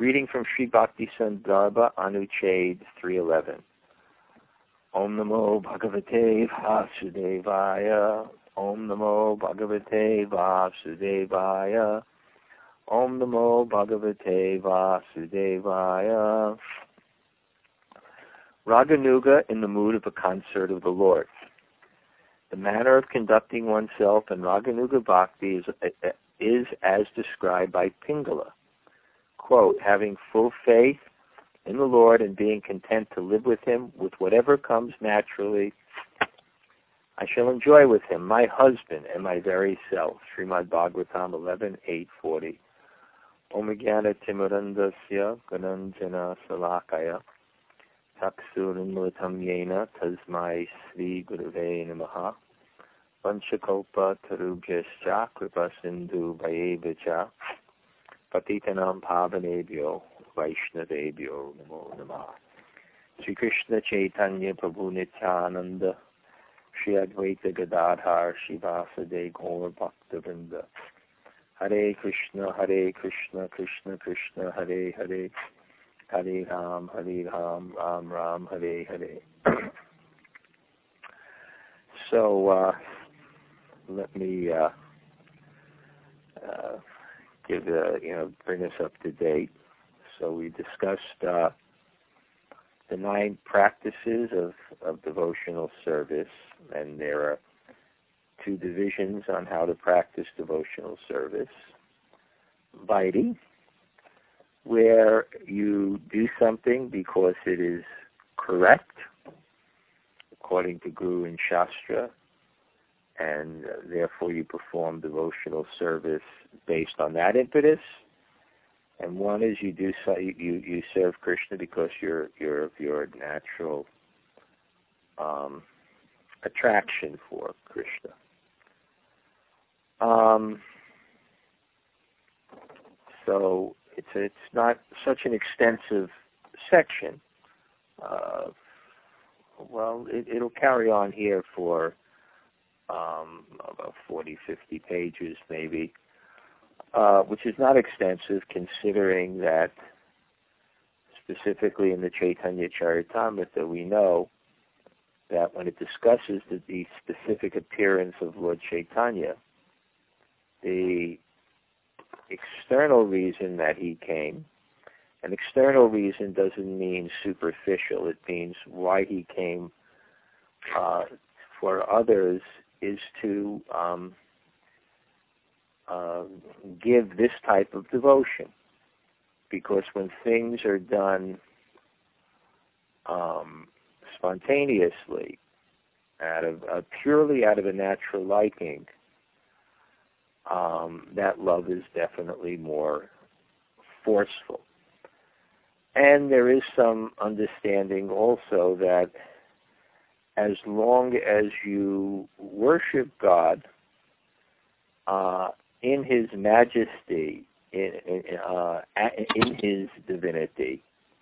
Reading from Sri Bhakti Sandarbha, Anuchhed 311. Om Namo Bhagavate Vasudevaya. Om Namo Bhagavate Vasudevaya. Om Namo Bhagavate Vasudevaya. Raganuga in the mood of a concert of the Lord. The manner of conducting oneself in Raganuga Bhakti is as described by Pingala. Quote, having full faith in the Lord and being content to live with Him with whatever comes naturally, I shall enjoy with Him my husband and my very self. Srimad Bhagavatam 11:840. Om Jnana Timurandasya Gananjana Salakaya Taksurimulatam Yena Tasmai Sri Gurave Namaha Vanchakalpa Tarubhyascha Kripa Sindhu Vayevacha Patitanam Pavanebhyo Vaishnavebhyo Namo Namaha. Sri Krishna Chaitanya Prabhu Nityananda Shri Advaita Gadadhar Shivasade Gaur Bhaktivinoda Hare Krishna, Krishna Krishna, Hare Hare, Hare Ram, Ram Ram, Hare Hare. So, let me bring us up to date. So we discussed the 9 practices of devotional service, and there are 2 divisions on how to practice devotional service. Vaidhi, where you do something because it is correct, according to Guru and Shastra, and therefore you perform devotional service based on that impetus. And one is you serve Krishna because you're of your natural attraction for Krishna. So it's not such an extensive section. It'll carry on here for about 40, 50 pages maybe, which is not extensive considering that specifically in the Chaitanya Charitamrita we know that when it discusses the specific appearance of Lord Chaitanya, the external reason that he came, an external reason doesn't mean superficial, it means why he came for others is to give this type of devotion. Because when things are done spontaneously, purely out of a natural liking, that love is definitely more forceful. And there is some understanding also that as long as you worship God in His majesty, in His divinity,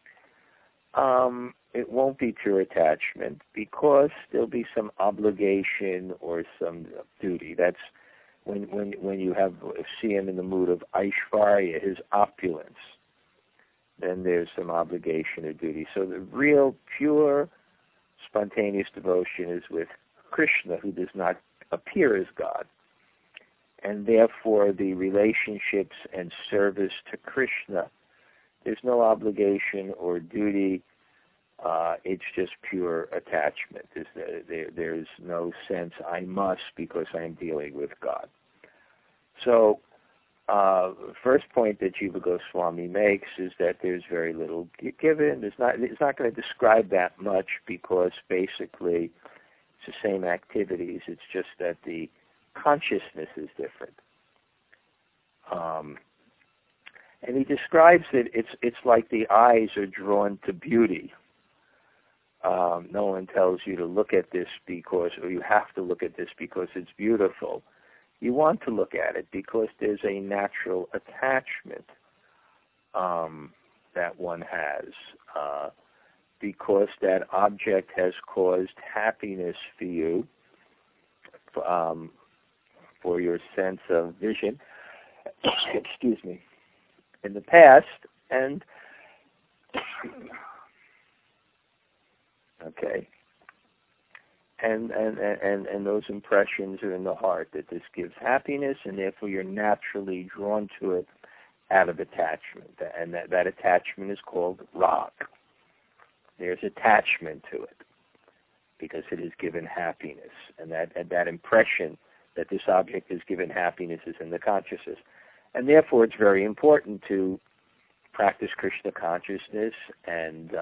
it won't be pure attachment because there'll be some obligation or some duty. That's when you see Him in the mood of Aishvarya, His opulence, then there's some obligation or duty. So the real pure spontaneous devotion is with Krishna, who does not appear as God. And therefore the relationships and service to Krishna, there's no obligation or duty. It's just pure attachment. There's no sense, I must because I'm dealing with God. So, first point that Jiva Goswami makes is that there's very little given. It's not going to describe that much because basically it's the same activities. It's just that the consciousness is different. And he describes it, it's like the eyes are drawn to beauty. No one tells you to look at this or you have to look at this because it's beautiful. You want to look at it because there's a natural attachment that one has, because that object has caused happiness for you, for your sense of vision, excuse me, in the past, and Okay. And those impressions are in the heart, that this gives happiness, and therefore you're naturally drawn to it out of attachment. And that attachment is called rag. There's attachment to it because it is given happiness. And that impression that this object is given happiness is in the consciousness. And therefore it's very important to practice Krishna consciousness and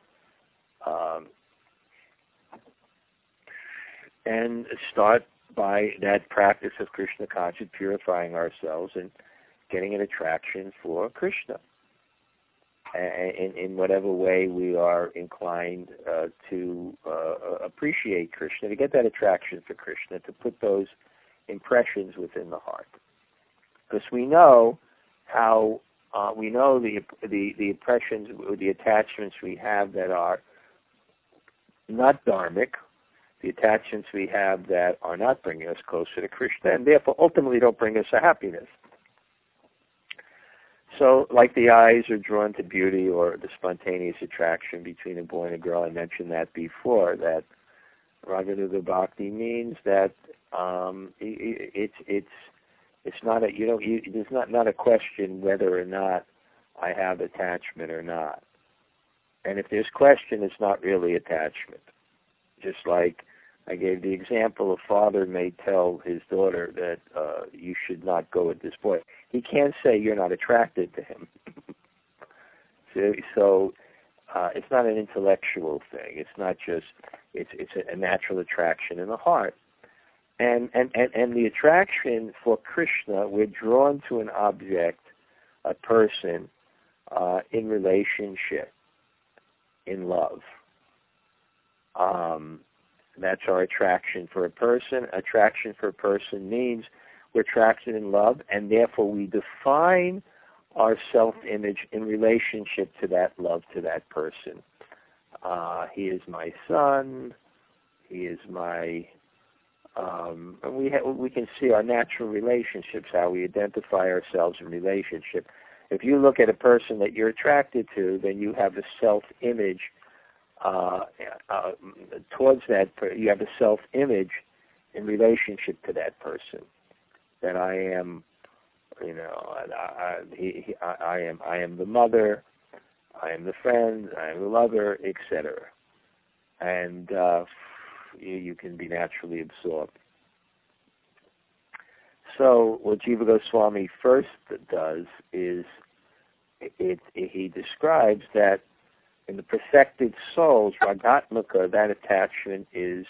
start by that practice of Krishna consciousness, purifying ourselves and getting an attraction for Krishna in whatever way we are inclined to appreciate Krishna, to get that attraction for Krishna, to put those impressions within the heart. Because we know how we know the impressions or the attachments we have that are not dharmic, the attachments we have that are not bringing us closer to Krishna, and therefore ultimately don't bring us a happiness. So, like the eyes are drawn to beauty or the spontaneous attraction between a boy and a girl, I mentioned that before, that Raganuga Bhakti means that it's not a, there's not a question whether or not I have attachment or not. And if there's question, it's not really attachment. Just like I gave the example, a father may tell his daughter that you should not go with this boy. He can't say you're not attracted to him. So it's not an intellectual thing. It's not just, it's a natural attraction in the heart. And the attraction for Krishna, we're drawn to an object, a person, in relationship, in love. That's our attraction for a person. Attraction for a person means we're attracted in love, and therefore we define our self-image in relationship to that love, to that person. He is my son. He is my... we can see our natural relationships, how we identify ourselves in relationship. If you look at a person that you're attracted to, then you have a self-image towards that. You have a self-image in relationship to that person. That I am, I am the mother, I am the friend, I am the lover, etc. And you can be naturally absorbed. So what Jiva Goswami first does is he describes that in the perfected souls, Ragatmaka, that attachment is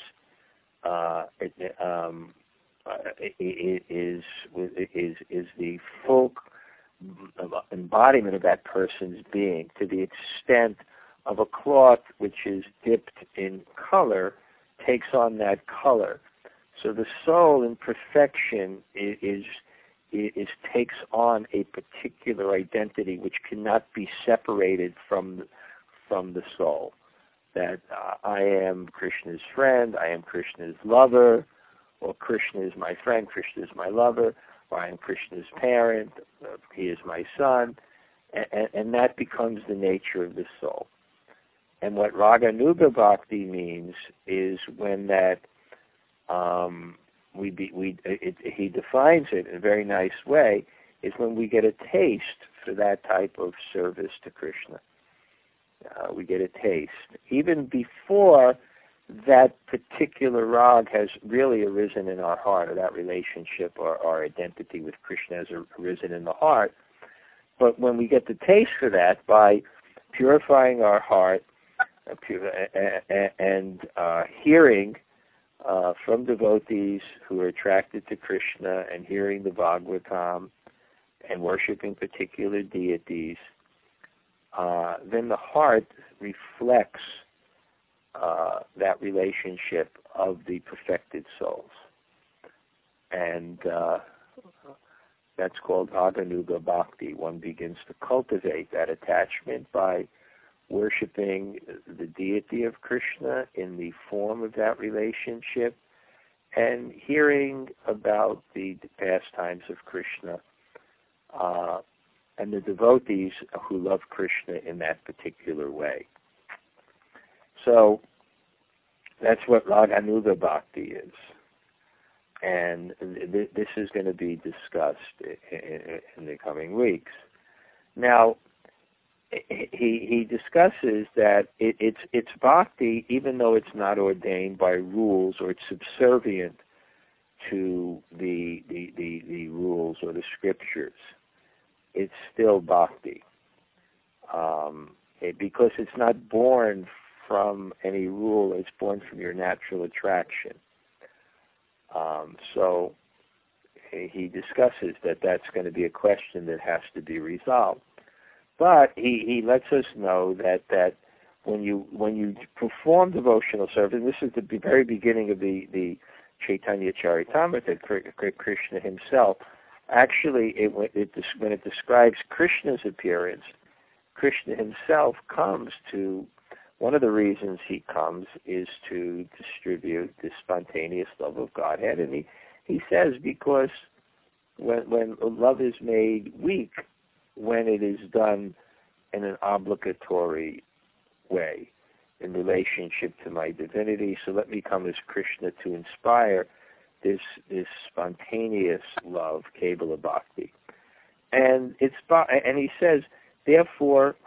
the full embodiment of that person's being, to the extent of a cloth which is dipped in color takes on that color. So the soul in perfection takes on a particular identity which cannot be separated from the soul. That I am Krishna's friend, I am Krishna's lover, or Krishna is my friend, Krishna is my lover, or I am Krishna's parent, he is my son, and that becomes the nature of the soul. And what Raganuga Bhakti means is when that he defines it in a very nice way, is when we get a taste for that type of service to Krishna. We get a taste. Even before that particular rag has really arisen in our heart, or that relationship or our identity with Krishna has arisen in the heart. But when we get the taste for that by purifying our heart and hearing from devotees who are attracted to Krishna and hearing the Bhagavatam and worshiping particular deities, then the heart reflects that relationship of the perfected souls. And that's called Raganuga Bhakti. One begins to cultivate that attachment by worshiping the deity of Krishna in the form of that relationship and hearing about the pastimes of Krishna and the devotees who love Krishna in that particular way. So that's what Raganuga Bhakti is. And this is going to be discussed in the coming weeks. Now, he discusses that it's bhakti, even though it's not ordained by rules or it's subservient to the rules or the scriptures. It's still bhakti, because it's not born from any rule. It's born from your natural attraction. So he discusses that that's going to be a question that has to be resolved. But he lets us know that when you perform devotional service, and this is the very beginning of the Chaitanya Charitamrita, Krishna himself, actually, when it describes Krishna's appearance, Krishna himself comes to, one of the reasons he comes is to distribute the spontaneous love of Godhead. And he says, because when love is made weak, when it is done in an obligatory way, in relationship to my divinity, so let me come as Krishna to inspire this spontaneous love, Kevala Bhakti. And he says, therefore,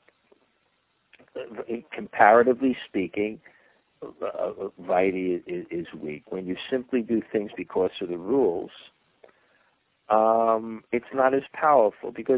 comparatively speaking, Vaidhi is weak. When you simply do things because of the rules, it's not as powerful, because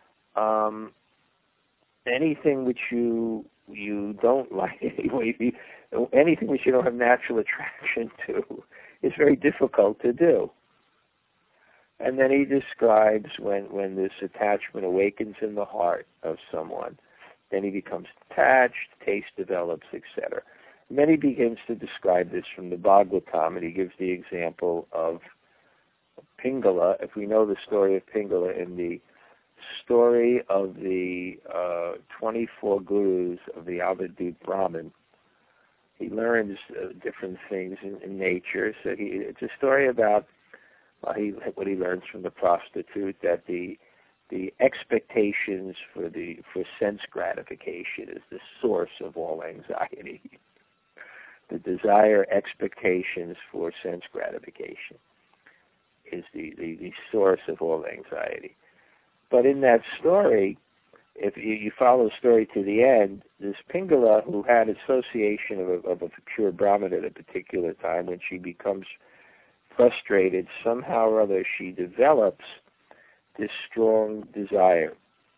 anything which you don't like, anything which you don't have natural attraction to, is very difficult to do. And then he describes when this attachment awakens in the heart of someone, then he becomes detached, taste develops, etc. And then he begins to describe this from the Bhagavatam, and he gives the example of Pingala. If we know the story of Pingala, in the story of the 24 gurus of the Avadut Brahmin, he learns different things in nature. So it's a story about what he learns from the prostitute, that the expectations for sense gratification is the source of all anxiety. The desire, expectations for sense gratification is the source of all anxiety. But in that story, if you follow the story to the end, this Pingala, who had association of a pure Brahmin at a particular time, when she becomes frustrated, somehow or other she develops this strong desire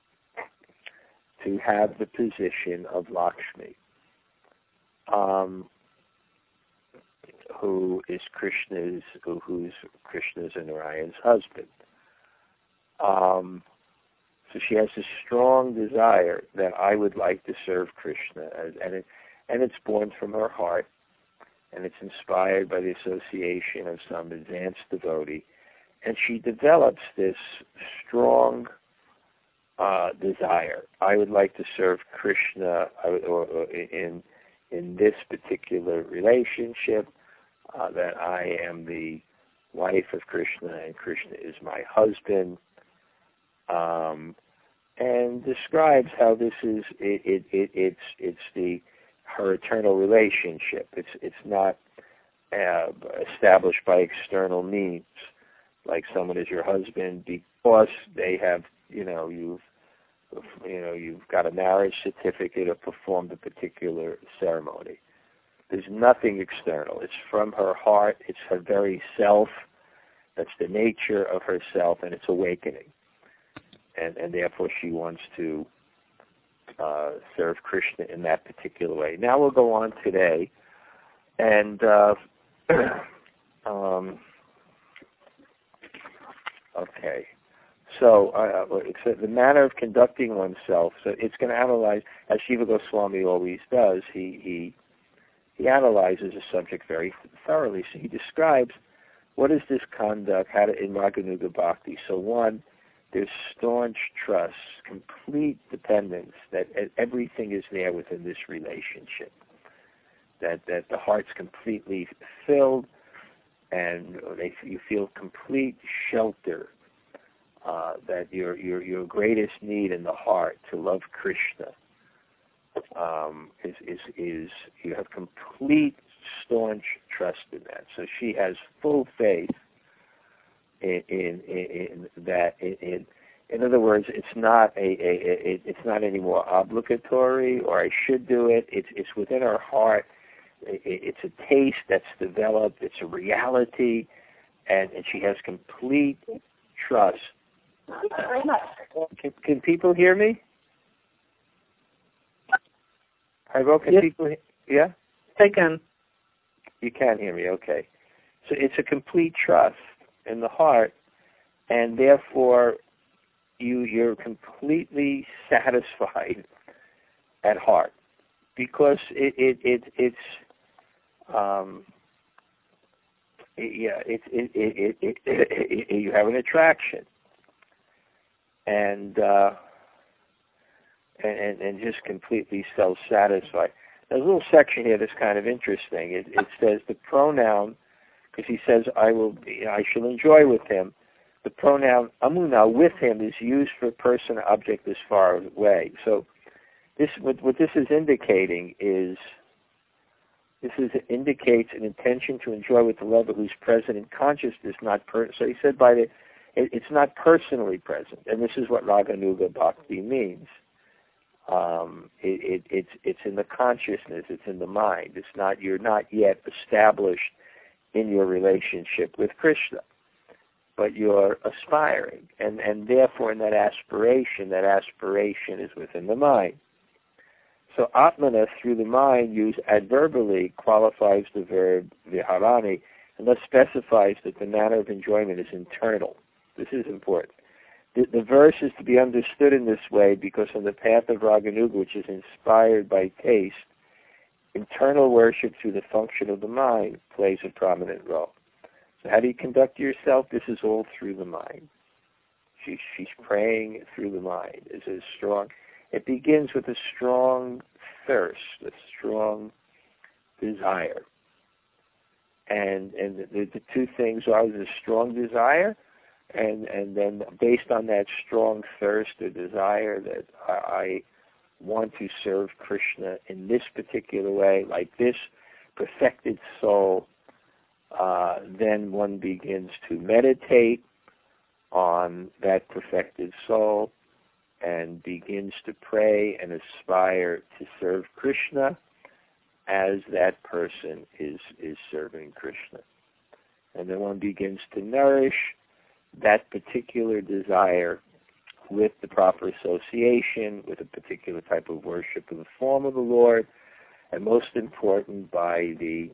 to have the position of Lakshmi, who's Krishna's and Narayan's husband. So she has a strong desire that I would like to serve Krishna, and it's born from her heart, and it's inspired by the association of some advanced devotee, and she develops this strong desire. I would like to serve Krishna, or in this particular relationship, that I am the wife of Krishna and Krishna is my husband. And describes how this is it's her eternal relationship. It's not established by external means, like someone is your husband because they have you've got a marriage certificate or performed a particular ceremony. There's nothing external. It's from her heart. It's her very self. That's the nature of herself, and it's awakening. And therefore she wants to serve Krishna in that particular way. Now we'll go on today, and okay. So the manner of conducting oneself. So it's going to analyze, as Shiva Goswami always does. He analyzes a subject very thoroughly. So he describes what is this conduct, how to in Raganuga Bhakti. So one, there's staunch trust, complete dependence, that everything is there within this relationship, that the heart's completely filled, and you feel complete shelter that your greatest need in the heart to love Krishna is you have complete staunch trust in that. So she has full faith in that. In other words, it's not it's not any more obligatory or I should do it. It's within her heart. It's a taste that's developed. It's a reality, and she has complete trust. Can people hear me? Can people? Yeah, I can. You can hear me. Okay, so it's a complete trust in the heart, and therefore you're completely satisfied at heart because it's you have an attraction and just completely self-satisfied. There's a little section here that's kind of interesting. It says the pronoun, because he says I shall enjoy with him. The pronoun amuna, with him, is used for person or object as far away. So what this is indicating is indicates an intention to enjoy with the lover who's present in consciousness, not so he said it's not personally present, and this is what Raganuga Bhakti means. It's in the consciousness, it's in the mind. You're not yet established in your relationship with Krishna, but you're aspiring, and therefore in that aspiration is within the mind. So atmana, through the mind, used adverbially, qualifies the verb viharani, and thus specifies that the manner of enjoyment is internal. This is important. The verse is to be understood in this way because on the path of Raganuga, which is inspired by taste, internal worship through the function of the mind plays a prominent role. So how do you conduct yourself? This is all through the mind. She's praying through the mind. It's a strong. It begins with a strong thirst, a strong desire, and the two things are the strong desire, and then based on that strong thirst or desire that I want to serve Krishna in this particular way, like this perfected soul. Then one begins to meditate on that perfected soul and begins to pray and aspire to serve Krishna as that person is serving Krishna. And then one begins to nourish that particular desire with the proper association, with a particular type of worship in the form of the Lord, and most important, by the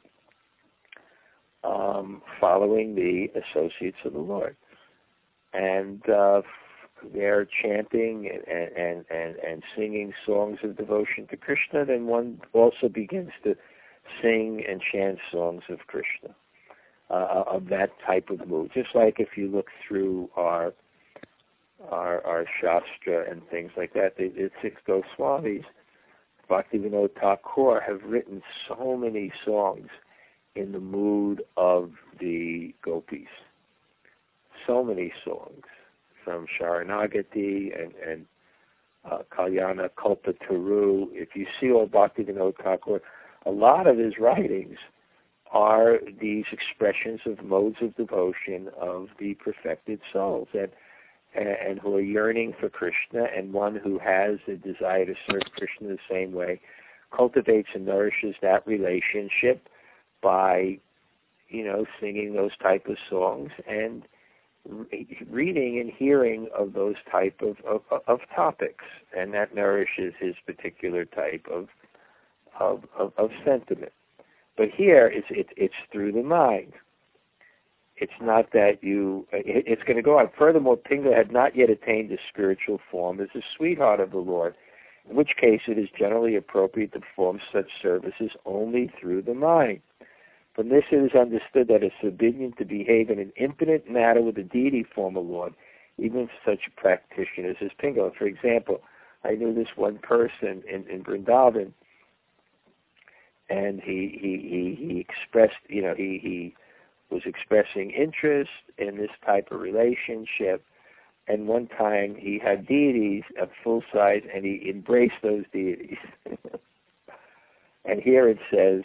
following the associates of the Lord. And they're chanting and singing songs of devotion to Krishna, then one also begins to sing and chant songs of Krishna, of that type of mood. Just like if you look through our Shastra and things like that, the six Goswamis, Bhaktivinoda Thakur, have written so many songs in the mood of the gopis. So many songs, from Sharanagati and Kalyana Kalpataru. If you see all Bhaktivinoda Thakur, a lot of his writings are these expressions of modes of devotion of the perfected souls and who are yearning for Krishna, and one who has a desire to serve Krishna the same way cultivates and nourishes that relationship by, singing those type of songs and reading and hearing of those type of topics, and that nourishes his particular type of sentiment. But here it's through the mind. It's not that it's going to go on. Furthermore, Pingala had not yet attained a spiritual form as a sweetheart of the Lord, in which case it is generally appropriate to perform such services only through the mind. From this it is understood that it's forbidden to behave in an impotent manner with the deity form of Lord, even for such practitioners as Pingala. For example, I knew this one person in Vrindavan, and he expressed, he was expressing interest in this type of relationship, And one time he had deities at full size, and he embraced those deities. And here it says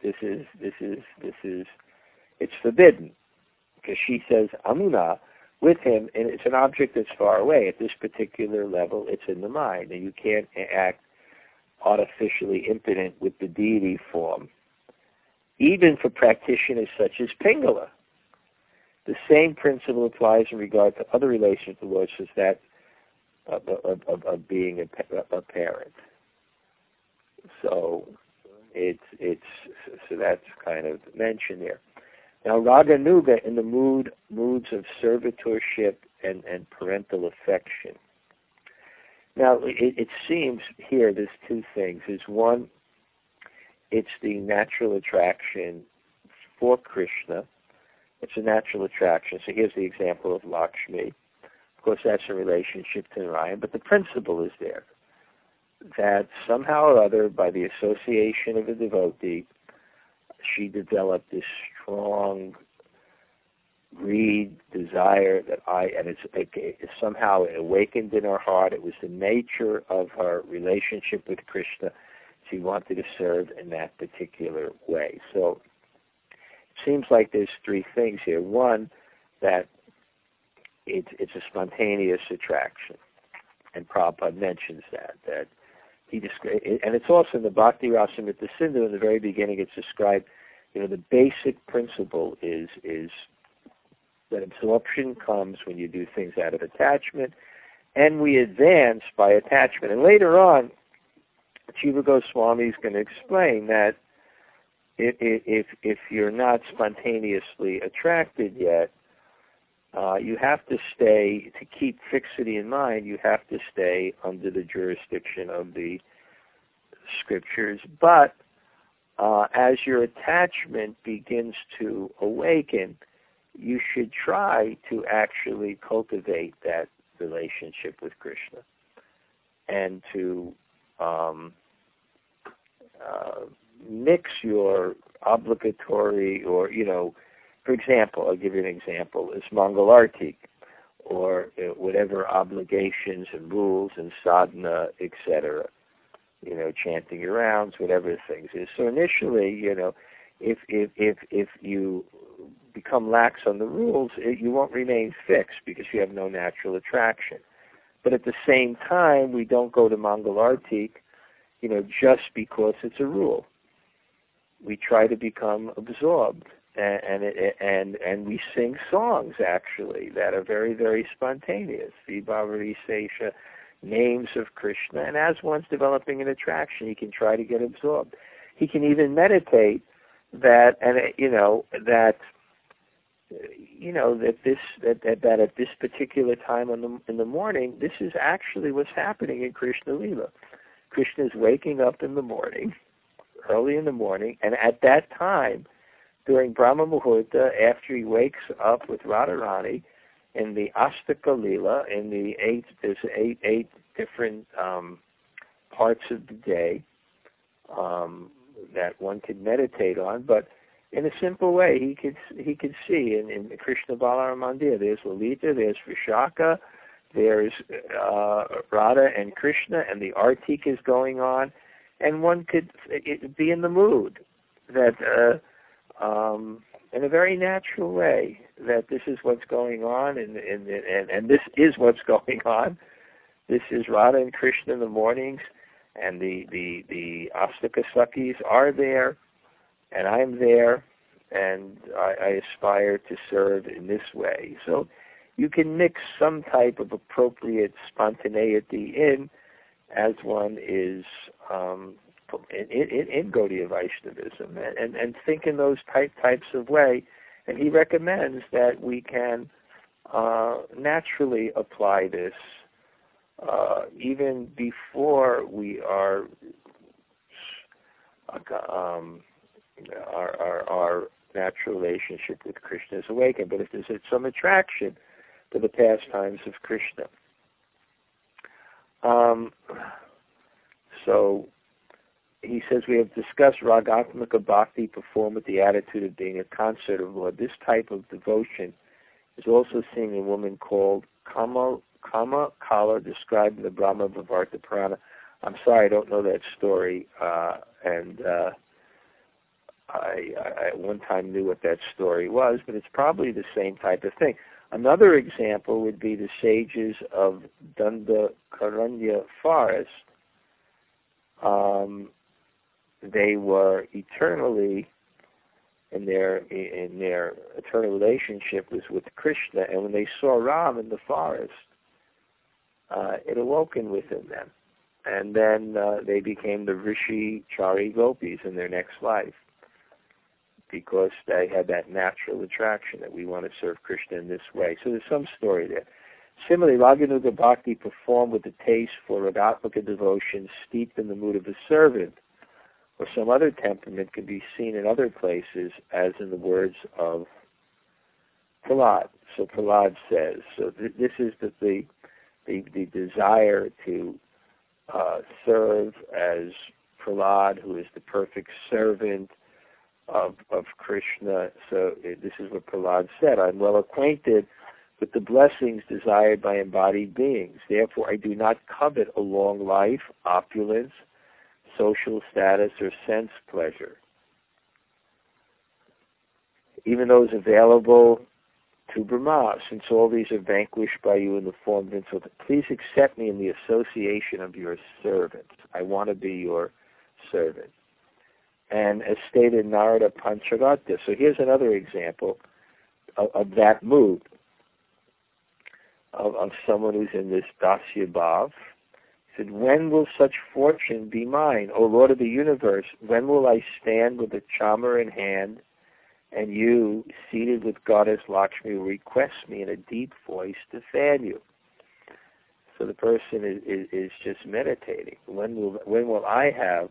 it's forbidden, because she says Amunah with him, and it's an object that's far away. At this particular level, it's in the mind, and you can't act artificially impotent with the deity form, even for practitioners such as Pingala. The same principle applies in regard to other relations to the Lord, such as that of being a parent. So so that's kind of mentioned there. Now, Raga Nuga in the moods of servitorship and parental affection. Now, it seems here there's two things. Is one, it's the natural attraction for Krishna. It's a natural attraction. So here's the example of Lakshmi. Of course, that's a relationship to Narayan, but the principle is there. That somehow or other, by the association of a devotee, she developed this strong greed, desire and it's somehow awakened in her heart. It was the nature of her relationship with Krishna. She wanted to serve in that particular way. So it seems like there's three things here. One, that it's a spontaneous attraction, and Prabhupada mentions that he described, and it's also in the Bhakti Rasamrita Sindhu in the very beginning. It's described. The basic principle is that absorption comes when you do things out of attachment, and we advance by attachment. And later on, Jiva Goswami is going to explain that if you're not spontaneously attracted yet, you have to stay, to keep fixity in mind, you have to stay under the jurisdiction of the scriptures. But as your attachment begins to awaken, you should try to actually cultivate that relationship with Krishna and to mix your obligatory or, for example, I'll give you an example, is Mangalartik, or whatever obligations and rules and sadhana, etc., chanting your rounds, whatever the things is. So initially, if you become lax on the rules, you won't remain fixed because you have no natural attraction. But at the same time, we don't go to Mangalartik, just because it's a rule. We try to become absorbed, and we sing songs actually that are very, very spontaneous. Vibhavari Sesha, names of Krishna, and as one's developing an attraction, he can try to get absorbed. He can even meditate that, and that at this particular time in the morning, this is actually what's happening in Krishna Lila. Krishna is waking up in the morning, early in the morning, and at that time, during Brahma Muhurta, after he wakes up with Radharani, in the Astaka Lila, in the there's eight different parts of the day that one could meditate on, but in a simple way, he could see in Krishna Balaram Mandir, there's Lalita, there's Vishaka, there's Radha and Krishna, and the Artik is going on, and one could be in the mood that in a very natural way, that this is what's going on, and this is what's going on. This is Radha and Krishna in the mornings, and the Astaka Sakis are there, and I'm there, and I aspire to serve in this way. So you can mix some type of appropriate spontaneity in as one is in Gaudiya Vaishnavism, and think in those types of way. And he recommends that we can naturally apply this even before we are our natural relationship with Krishna is awakened. But if there's some attraction to the pastimes of Krishna, so he says, we have discussed Ragatmaka Bhakti performed with the attitude of being a concert of Lord. This type of devotion is also seen in a woman called Kama Kala described in the Brahma Vivarta Purana. I'm sorry, I don't know that story, and I at one time knew what that story was, but it's probably the same type of thing. Another example would be the sages of Dandakaranya forest. They were eternally in their eternal relationship was with Krishna, and when they saw Ram in the forest, it awoken within them, and then they became the Rishi Chari Gopis in their next life, because they had that natural attraction that we want to serve Krishna in this way. So there's some story there. Similarly, Raganuga Bhakti performed with the taste for Ragatmaka devotion steeped in the mood of a servant, or some other temperament, can be seen in other places, as in the words of Prahlad. So Prahlad says, so this is the desire to serve as Prahlad, who is the perfect servant of Krishna. So this is what Prahlad said: I'm well acquainted with the blessings desired by embodied beings. Therefore, I do not covet a long life, opulence, social status, or sense pleasure. Even those available to Brahma, since all these are vanquished by you in the form of insult, please accept me in the association of your servants. I want to be your servant. And as stated in Narada Pancharatta, so here's another example of that mood, of someone who's in this Dasya Bhav. He said, when will such fortune be mine, O Lord of the universe? When will I stand with a chamar in hand, and you, seated with Goddess Lakshmi, will request me in a deep voice to fan you? So the person is just meditating. When will I have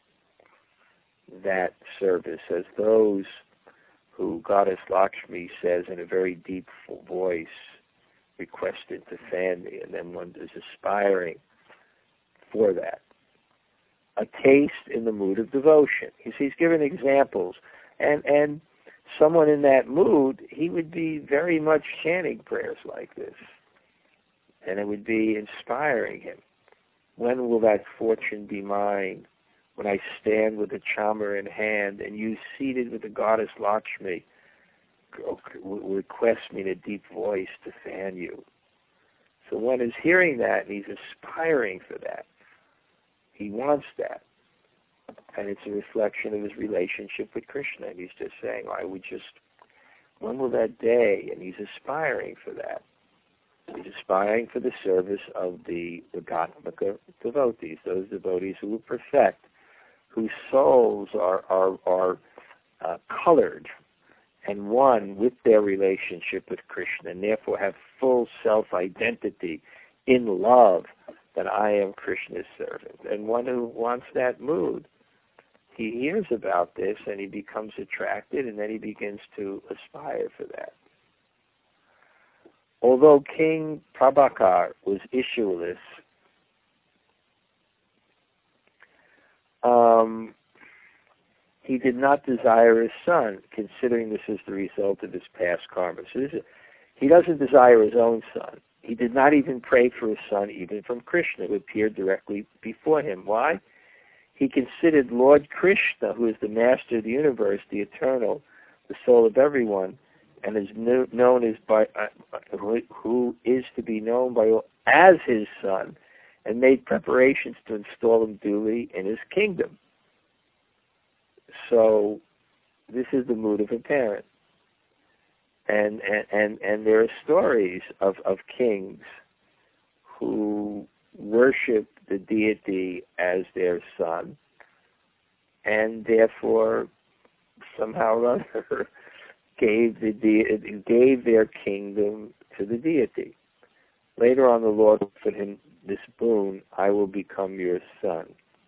that service, as those who Goddess Lakshmi says in a very deep voice, requested to fan me, and then one is aspiring for that. A taste in the mood of devotion. He's given examples, and someone in that mood, he would be very much chanting prayers like this, and it would be inspiring him. When will that fortune be mine? When I stand with a chamar in hand, and you, seated with the Goddess Lakshmi, request me in a deep voice to fan you. So one is hearing that, and he's aspiring for that. He wants that. And it's a reflection of his relationship with Krishna. And he's just saying, when will that day? And he's aspiring for that. He's aspiring for the service of the Ragatmaka devotees, those devotees who will perfect, whose souls are colored and one with their relationship with Krishna, and therefore have full self-identity in love that I am Krishna's servant. And one who wants that mood, he hears about this and he becomes attracted, and then he begins to aspire for that. Although King Prabhakar was issueless, he did not desire his son, considering this is the result of his past karma. So he doesn't desire his own son. He did not even pray for his son, even from Krishna, who appeared directly before him. Why? He considered Lord Krishna, who is the master of the universe, the eternal, the soul of everyone, and is known as who is to be known by all as his son, and made preparations to install him duly in his kingdom. So this is the mood of a parent. And there are stories of kings who worship the deity as their son, and therefore somehow or other gave their kingdom to the deity. Later on, the Lord offered him this boon: I will become your son.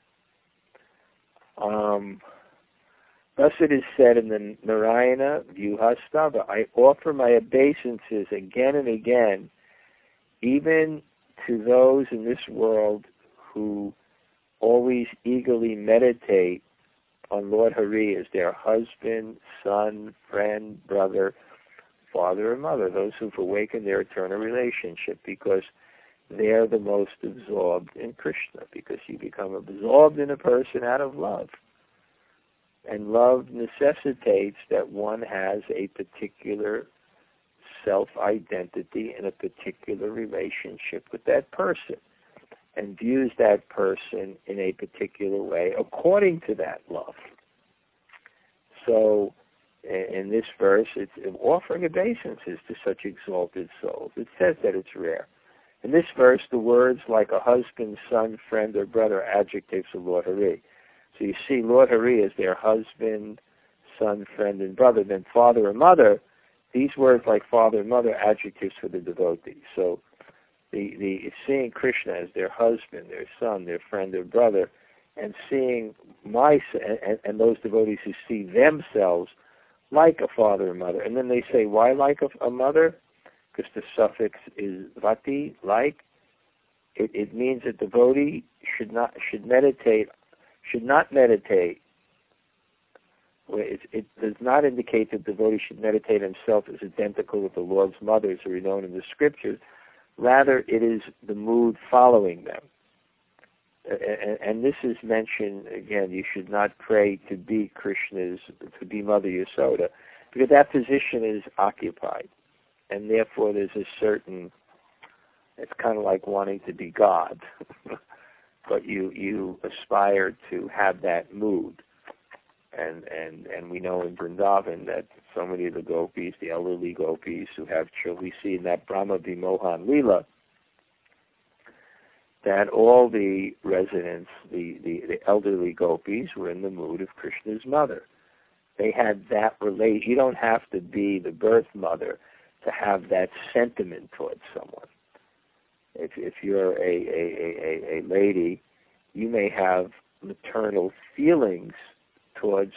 Thus it is said in the Narayana Vyuhastava, I offer my obeisances again and again, even to those in this world who always eagerly meditate on Lord Hari as their husband, son, friend, brother, father or mother, those who've awakened their eternal relationship, because they're the most absorbed in Krishna, because you become absorbed in a person out of love. And love necessitates that one has a particular self-identity and a particular relationship with that person, and views that person in a particular way according to that love. So in this verse, it's offering obeisances to such exalted souls. It says that it's rare. In this verse, the words like a husband, son, friend, or brother are adjectives of Lord Hari. So you see Lord Hari as their husband, son, friend, and brother. Then father or mother, these words like father and mother are adjectives for the devotee. So the seeing Krishna as their husband, their son, their friend, their brother, and seeing and those devotees who see themselves like a father and mother. And then they say, why like a mother? Because the suffix is vati, like. It means that the devotee should not meditate. It does not indicate that the devotee should meditate himself as identical with the Lord's mothers who are known in the scriptures. Rather, it is the mood following them. And this is mentioned, again, you should not pray to be Mother Yasoda, because that position is occupied. And therefore there's a certain, it's kind of like wanting to be God. But you aspire to have that mood. And we know in Vrindavan that so many of the gopis, the elderly gopis who have children, we see in that Brahma Vimohan Leela, that all the residents, the elderly gopis, were in the mood of Krishna's mother. They had that you don't have to be the birth mother to have that sentiment towards someone. If you're a lady, you may have maternal feelings towards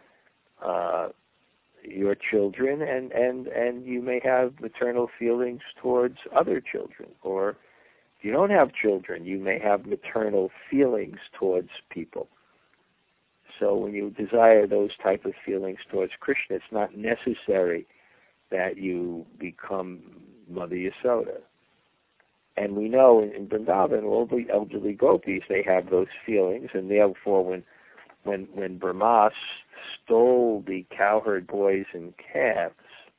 your children, and you may have maternal feelings towards other children. Or if you don't have children, you may have maternal feelings towards people. So when you desire those type of feelings towards Krishna, it's not necessary that you become Mother Yasoda. And we know in Vrindavan, all the elderly gopis, they have those feelings, and therefore when Brahma stole the cowherd boys and calves,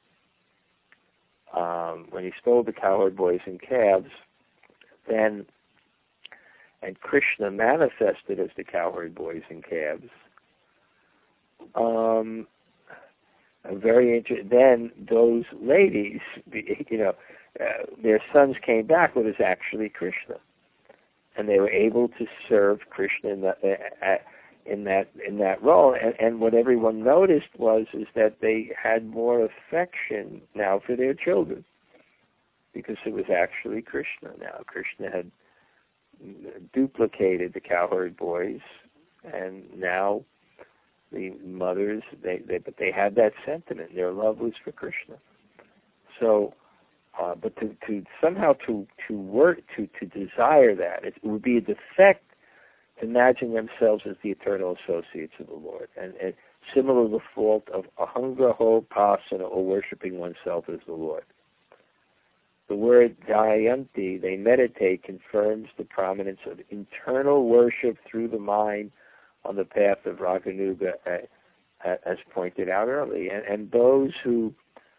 then, and Krishna manifested as the cowherd boys and calves, then those ladies, their sons came back, but it was actually Krishna, and they were able to serve Krishna in that role. And what everyone noticed is that they had more affection now for their children, because it was actually Krishna now. Krishna had duplicated the cowherd boys, and now the mothers, but they had that sentiment. Their love was for Krishna. So, but to somehow to work to desire that, it would be a defect to imagine themselves as the eternal associates of the Lord, and similar to the fault of ahangraho pasana, or worshiping oneself as the Lord. The word dhyayanti, they meditate, confirms the prominence of internal worship through the mind on the path of Raganuga, as pointed out earlier. And those who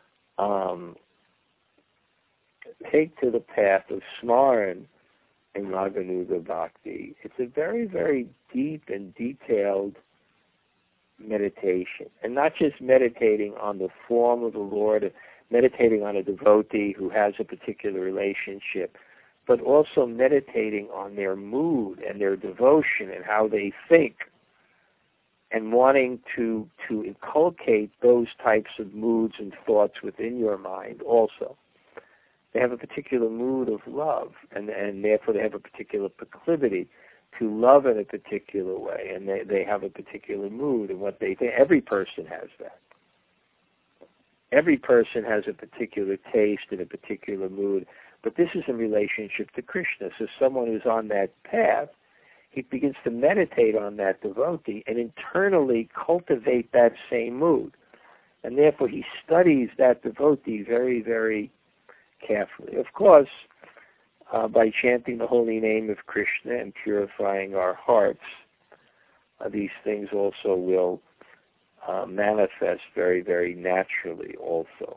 take to the path of Smaran in Raganuga Bhakti, it's a very, very deep and detailed meditation. And not just meditating on the form of the Lord, meditating on a devotee who has a particular relationship, but also meditating on their mood and their devotion and how they think, and wanting to inculcate those types of moods and thoughts within your mind also. They have a particular mood of love, and therefore they have a particular proclivity to love in a particular way, and they have a particular mood and what they think. Every person has that. Every person has a particular taste and a particular mood, but this is in relationship to Krishna. So someone who's on that path, he begins to meditate on that devotee and internally cultivate that same mood. And therefore he studies that devotee very, very carefully. Of course, by chanting the holy name of Krishna and purifying our hearts, these things also will manifest very, very naturally also.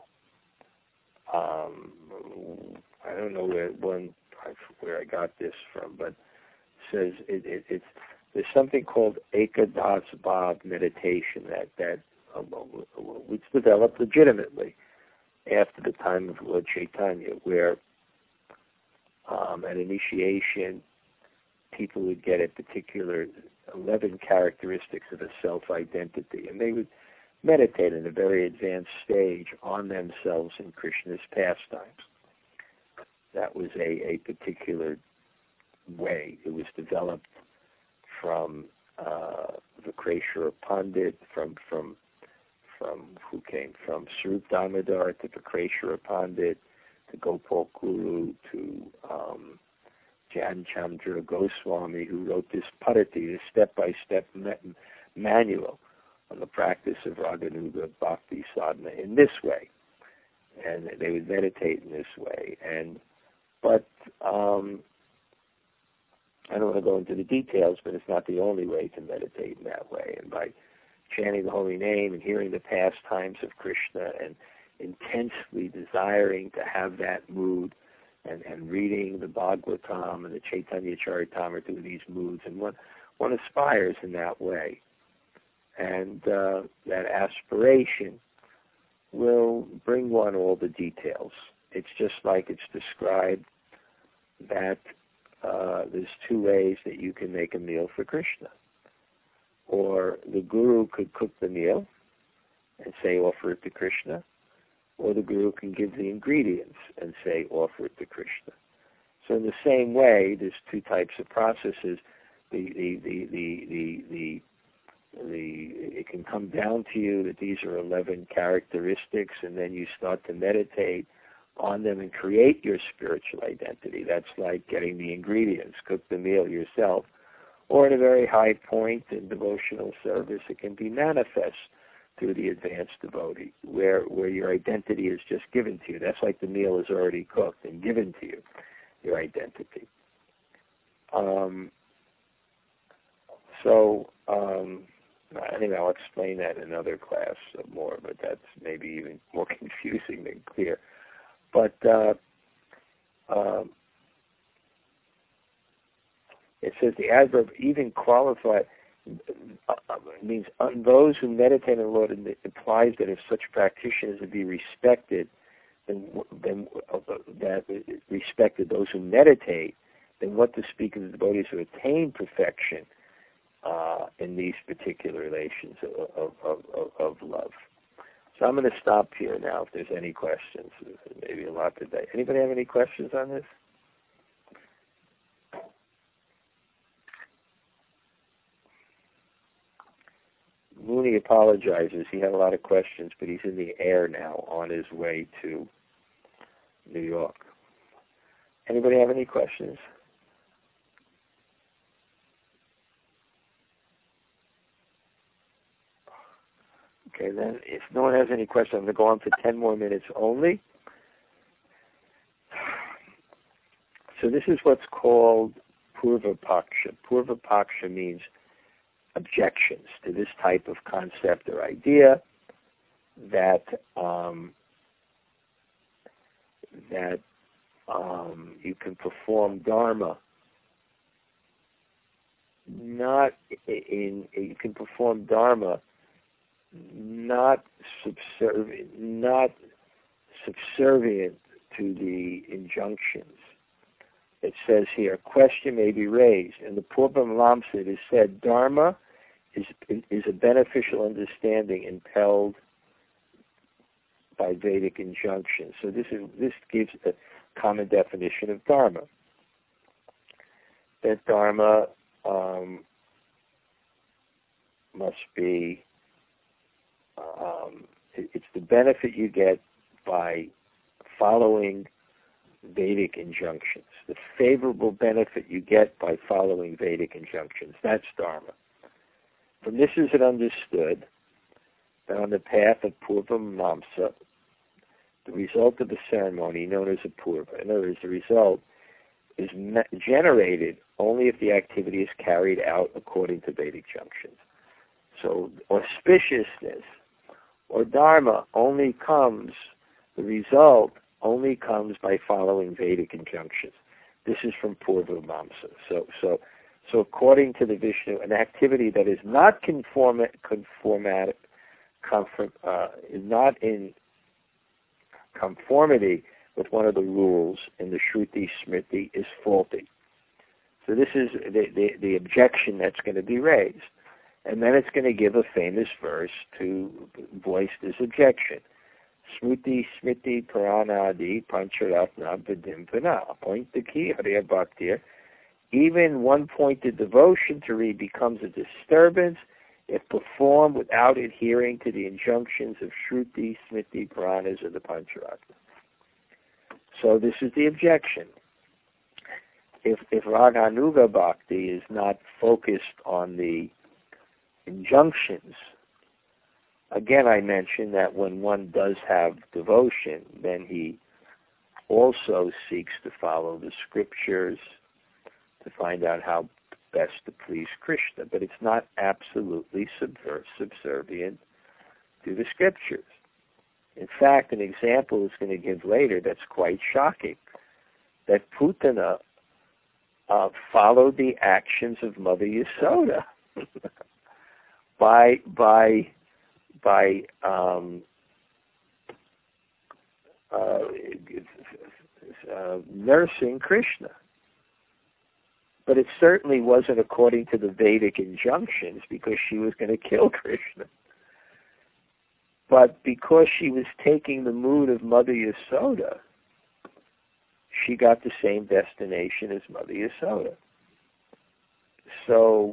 I don't know where I got this from, but it says there's something called Ekadas Bhav meditation that which developed legitimately after the time of Lord Chaitanya, where at initiation people would get a particular 11 characteristics of a self-identity, and they would meditate in a very advanced stage on themselves in Krishna's pastimes. That was a particular way. It was developed from Vikreshwara Pandit, from who came from Sarup Damodar to Vikreshwara Pandit, to Gopal Guru, to Jan Chandra Goswami, who wrote this Padati, this step-by-step manual on the practice of Raganuga Bhakti Sadhana in this way. And they would meditate in this way. But I don't want to go into the details, but it's not the only way to meditate in that way. And by chanting the holy name and hearing the pastimes of Krishna and intensely desiring to have that mood, and reading the Bhagavatam and the Chaitanya Charitamrita through these moods, and one aspires in that way. And that aspiration will bring one all the details. It's just like it's described that there's two ways that you can make a meal for Krishna. Or the Guru could cook the meal and say, offer it to Krishna. Or the Guru can give the ingredients and say, offer it to Krishna. So in the same way, there's two types of processes. It can come down to you that these are 11 characteristics, and then you start to meditate on them and create your spiritual identity. That's like getting the ingredients, cook the meal yourself. Or at a very high point in devotional service, it can be manifest through the advanced devotee, where your identity is just given to you. That's like the meal is already cooked and given to you, your identity. I think I'll explain that in another class more, but that's maybe even more confusing than clear. But it says the adverb even qualified means those who meditate on the Lord, and it implies that if such practitioners would be respected, then that respected those who meditate, then what to speak of the devotees who attain perfection in these particular relations of love. So I'm going to stop here now if there's any questions. Maybe a lot today. Anybody have any questions on this? Mooney apologizes. He had a lot of questions, but he's in the air now on his way to New York. Anybody have any questions? Okay, then if no one has any questions, I'm going to go on for 10 more minutes only. So this is what's called Purva Paksha. Purva Paksha means objections to this type of concept or idea that you can perform dharma not subservient to the injunctions. It says here, a question may be raised. In the Purvam Lamsa it is said, dharma is a beneficial understanding impelled by Vedic injunctions. So this gives a common definition of dharma. That dharma must be, it's the benefit you get by following Vedic injunctions. The favorable benefit you get by following Vedic injunctions. That's dharma. From this is it understood that on the path of Purva Mamsa, the result of the ceremony known as a Purva, in other words, the result is generated only if the activity is carried out according to Vedic junctions. So auspiciousness or dharma only comes, the result only comes by following Vedic injunctions. This is from Purva Mamsa. So according to the Vishnu, an activity that is not is not in conformity with one of the rules in the Shruti Smriti is faulty. So this is the objection that's going to be raised. And then it's going to give a famous verse to voice this objection. Smriti Smriti Paranadi Pancharatna Vidimpana. Point the key, Hariya Bhaktir. Even one-pointed devotion to read becomes a disturbance if performed without adhering to the injunctions of Shruti, Smriti, Puranas, or the Pancharatna. So this is the objection. If Raganuga Bhakti is not focused on the injunctions, again I mentioned that when one does have devotion, then he also seeks to follow the scriptures to find out how best to please Krishna, but it's not absolutely subservient to the scriptures. In fact, an example is going to give later that's quite shocking, that Putana followed the actions of Mother Yasoda by nursing Krishna. But it certainly wasn't according to the Vedic injunctions because she was going to kill Krishna. But because she was taking the mood of Mother Yasoda, she got the same destination as Mother Yasoda. So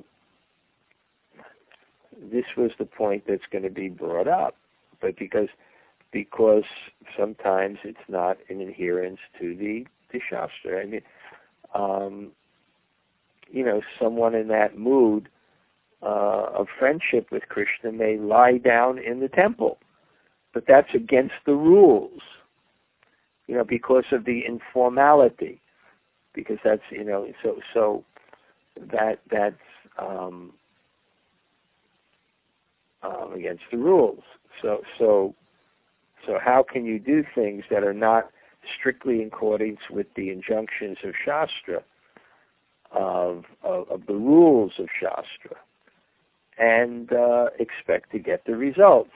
this was the point that's going to be brought up. But because sometimes it's not in adherence to the Shastra. I mean, someone in that mood of friendship with Krishna may lie down in the temple, but that's against the rules, because of the informality, because that's, so that's against the rules. So how can you do things that are not strictly in accordance with the injunctions of Shastra, of the rules of Shastra, and expect to get the results?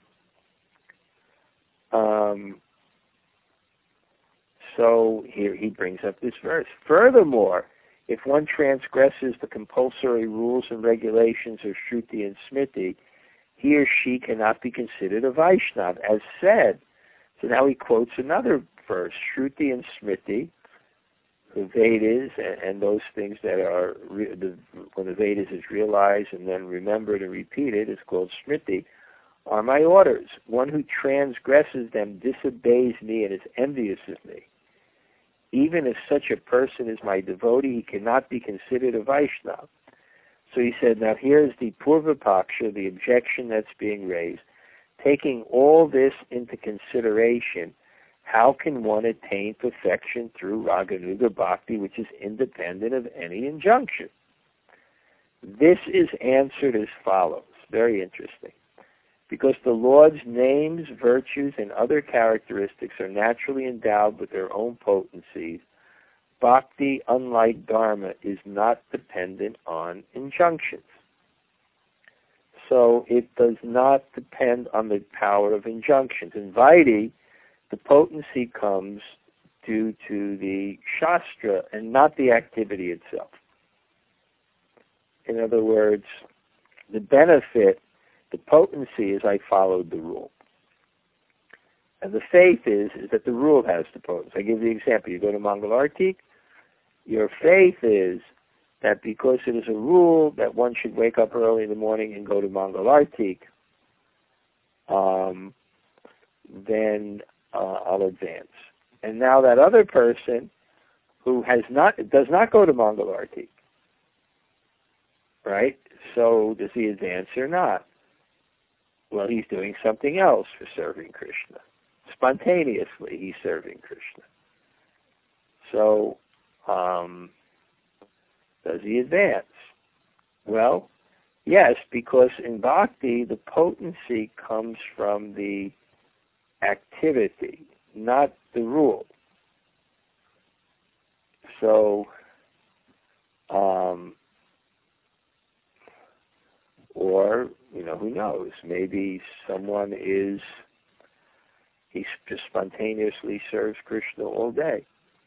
So here he brings up this verse. Furthermore, if one transgresses the compulsory rules and regulations of Shruti and Smriti, he or she cannot be considered a Vaishnava, as said. So now he quotes another verse, Shruti and Smriti, the Vedas, and those things that are, when the Vedas is realized and then remembered and repeated, is called Smriti, are my orders. One who transgresses them disobeys me and is envious of me. Even if such a person is my devotee, he cannot be considered a Vaishnava. So he said, now here's the Purva Paksha, the objection that's being raised. Taking all this into consideration, how can one attain perfection through Raganuga Bhakti, which is independent of any injunction? This is answered as follows. Very interesting. Because the Lord's names, virtues, and other characteristics are naturally endowed with their own potencies, Bhakti, unlike Dharma, is not dependent on injunctions. So it does not depend on the power of injunctions. In Vaidhi, the potency comes due to the Shastra and not the activity itself. In other words, the benefit, the potency is I followed the rule. And the faith is that the rule has the potency. I give the example. You go to Mangalartik, your faith is that because it is a rule that one should wake up early in the morning and go to Mangalartik, then I'll advance. And now that other person who does not go to Mangalartik, right? So does he advance or not? Well, he's doing something else for serving Krishna. Spontaneously, he's serving Krishna. So, does he advance? Well, yes, because in bhakti, the potency comes from the activity, not the rule. So, or, who knows, maybe someone he just spontaneously serves Krishna all day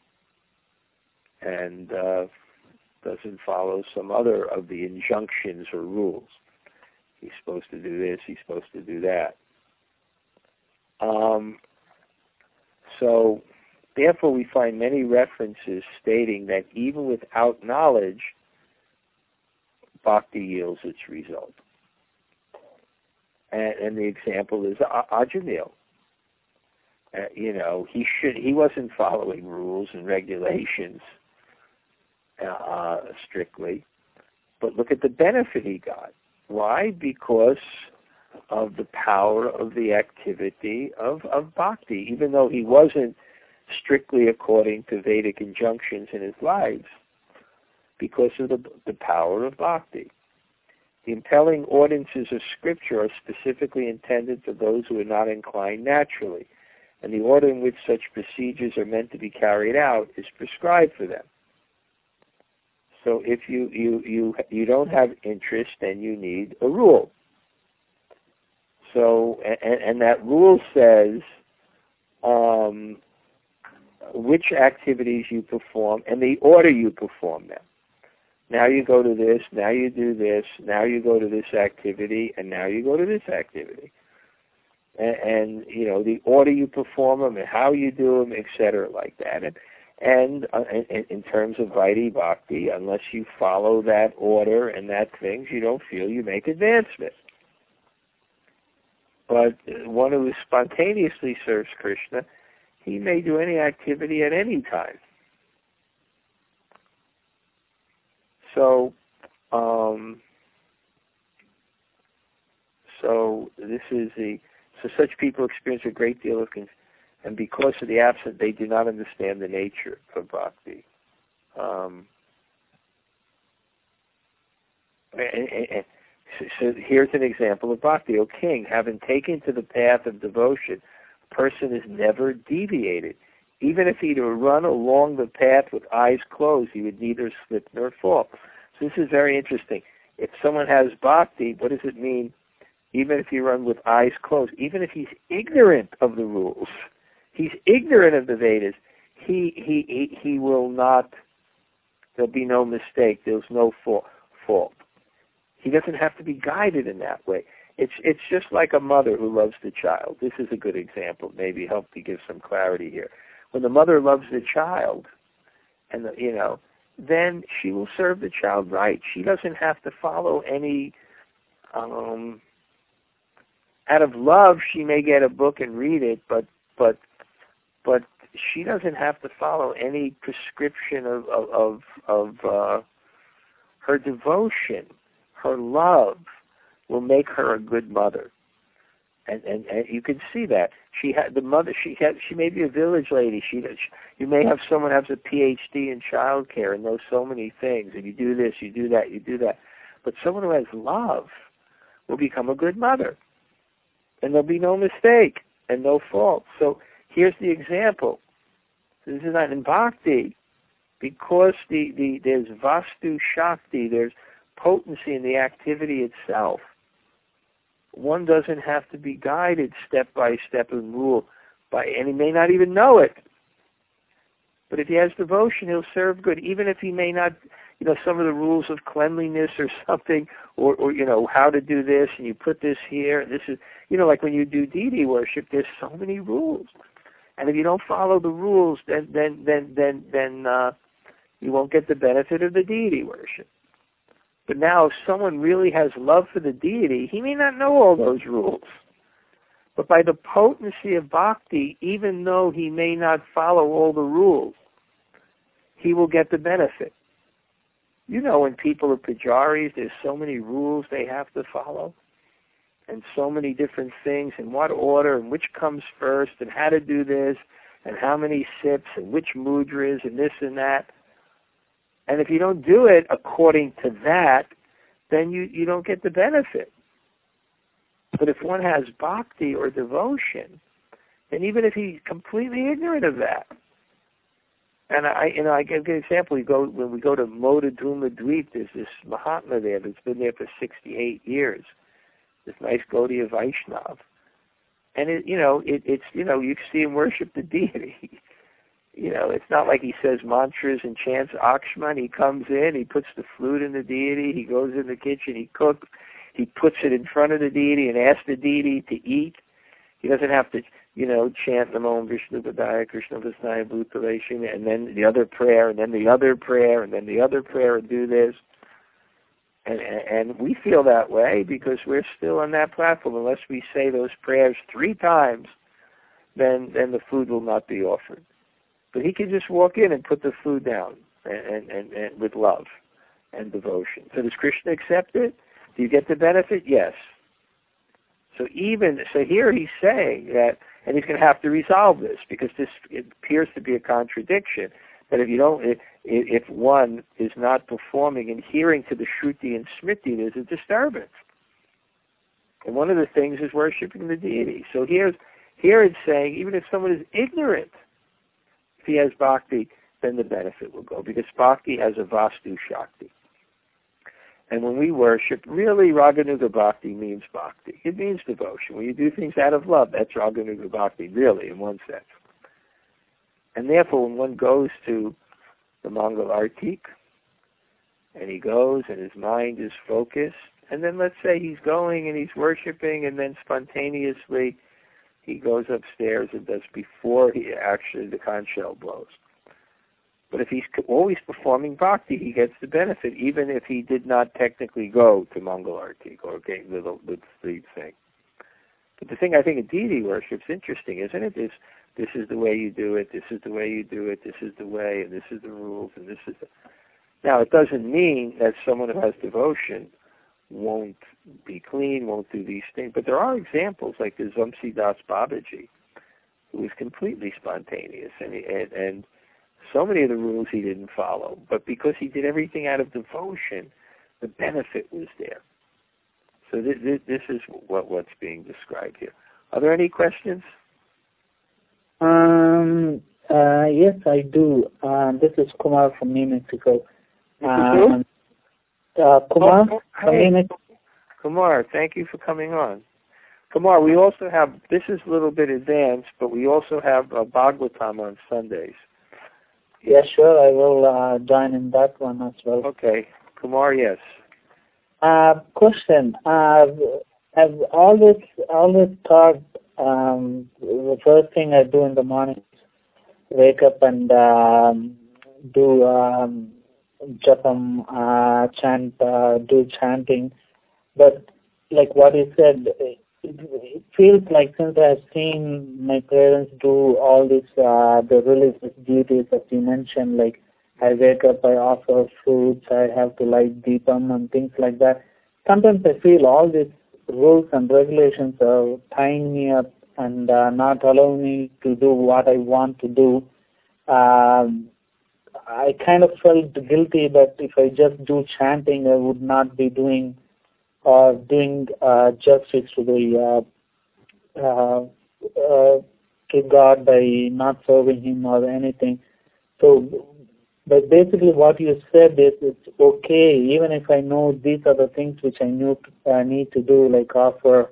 and doesn't follow some other of the injunctions or rules. He's supposed to do this, he's supposed to do that. So, therefore, we find many references stating that even without knowledge, bhakti yields its result. And the example is Ajamil. He wasn't following rules and regulations strictly, but look at the benefit he got. Why? Because of the power of the activity of bhakti, even though he wasn't strictly according to Vedic injunctions in his lives, because of the power of bhakti. The impelling ordinances of Scripture are specifically intended for those who are not inclined naturally, and the order in which such procedures are meant to be carried out is prescribed for them. So if you don't have interest, then you need a rule. So, and that rule says which activities you perform and the order you perform them. Now you go to this, now you do this, now you go to this activity, and now you go to this activity. And the order you perform them and how you do them, etc., like that. And in terms of Vaidhi Bhakti, unless you follow that order and that things, you don't feel you make advancement. But one who spontaneously serves Krishna, he may do any activity at any time. So, so such people experience a great deal of and because of the absent, they do not understand the nature of bhakti. So here's an example of bhakti. O king, having taken to the path of devotion, a person is never deviated. Even if he were to run along the path with eyes closed, he would neither slip nor fall. So this is very interesting. If someone has bhakti, what does it mean? Even if you run with eyes closed, even if he's ignorant of the rules, he's ignorant of the Vedas, he will not, there'll be no mistake, there's no fault. He doesn't have to be guided in that way. It's just like a mother who loves the child. This is a good example, maybe help to give some clarity here. When the mother loves the child, and then she will serve the child right. She doesn't have to follow any. Out of love, she may get a book and read it, but she doesn't have to follow any prescription of her devotion. Her love will make her a good mother, and you can see that she may be a village lady. You may have someone who has a PhD in childcare and knows so many things, and you do this, you do that, you do that. But someone who has love will become a good mother, and there'll be no mistake and no fault. So here's the example. This is not in bhakti, because there's vastu shakti, there's potency in the activity itself. One doesn't have to be guided step by step and rule and he may not even know it. But if he has devotion, he'll serve good, even if he may not, some of the rules of cleanliness or something, or how to do this, and you put this here, and this is, like when you do deity worship, there's so many rules. And if you don't follow the rules, then you won't get the benefit of the deity worship. But now, if someone really has love for the deity, he may not know all those rules. But by the potency of bhakti, even though he may not follow all the rules, he will get the benefit. When people are pujaris, there's so many rules they have to follow. and so many different things, and what order, and which comes first, and how to do this, and how many sips, and which mudras, and this and that. And if you don't do it according to that, then you don't get the benefit. But if one has bhakti or devotion, then even if he's completely ignorant of that, and I give an example. When we go to Moda Dhuma Dweep, there's this Mahatma there that's been there for 68 years. This nice Gaudiya Vaishnav, and it's you see him worship the deity. It's not like he says mantras and chants Akshman. He comes in, he puts the flute in the deity, he goes in the kitchen, he cooks, he puts it in front of the deity and asks the deity to eat. He doesn't have to, chant Namo Vishnu Padaya Krishna Vasnaya Bhutaleshim, and then the other prayer, and then the other prayer, and then the other prayer, and do this. And we feel that way because we're still on that platform. Unless we say those prayers 3 times, then the food will not be offered. But he can just walk in and put the food down and with love and devotion. So does Krishna accept it? Do you get the benefit? Yes. So here he's saying that, and he's going to have to resolve this because it appears to be a contradiction. That if one is not performing and hearing to the Shruti and Smriti, there's a disturbance. And one of the things is worshiping the deity. So here it's saying even if someone is ignorant, if he has bhakti, then the benefit will go because bhakti has a vastu shakti. And when we worship, really Raganuga Bhakti means bhakti. It means devotion. When you do things out of love, that's Raganuga Bhakti, really, in one sense. And therefore, when one goes to the Mangal Artik, and he goes and his mind is focused, and then let's say he's going and he's worshiping, and then spontaneously he goes upstairs and does before the conch shell blows. But if he's always performing bhakti, he gets the benefit, even if he did not technically go to Mangal Artik or get the thing. But the thing I think a deity worship's interesting, isn't it? This is the way you do it, this is the way you do it, this is the way, and this is the rules, and this is the... Now, it doesn't mean that someone who has devotion won't be clean, won't do these things. But there are examples, like the Vamsi Das Babaji, who is completely spontaneous, and so many of the rules he didn't follow. But because he did everything out of devotion, the benefit was there. So this is what's being described here. Are there any questions? Yes, I do. This is Kumar from New Mexico. Kumar from New Mexico. Kumar, thank you for coming on. Kumar, we also have, this is a little bit advanced, but we also have Bhagavatam on Sundays. Yeah, sure, I will join in that one as well. Okay. Kumar, yes. Question. I've always thought the first thing I do in the morning is wake up and do japam, do chanting. But like what you said, it feels like since I've seen my parents do all this, the religious duties that you mentioned, like I wake up, I offer fruits, I have to light deepam and things like that. Sometimes I feel all these rules and regulations are tying me up and not allowing me to do what I want to do. I kind of felt guilty that if I just do chanting, I would not be doing justice to the to God by not serving Him or anything. So, but basically, what you said is it's okay, even if I know these are the things which I need to do, like offer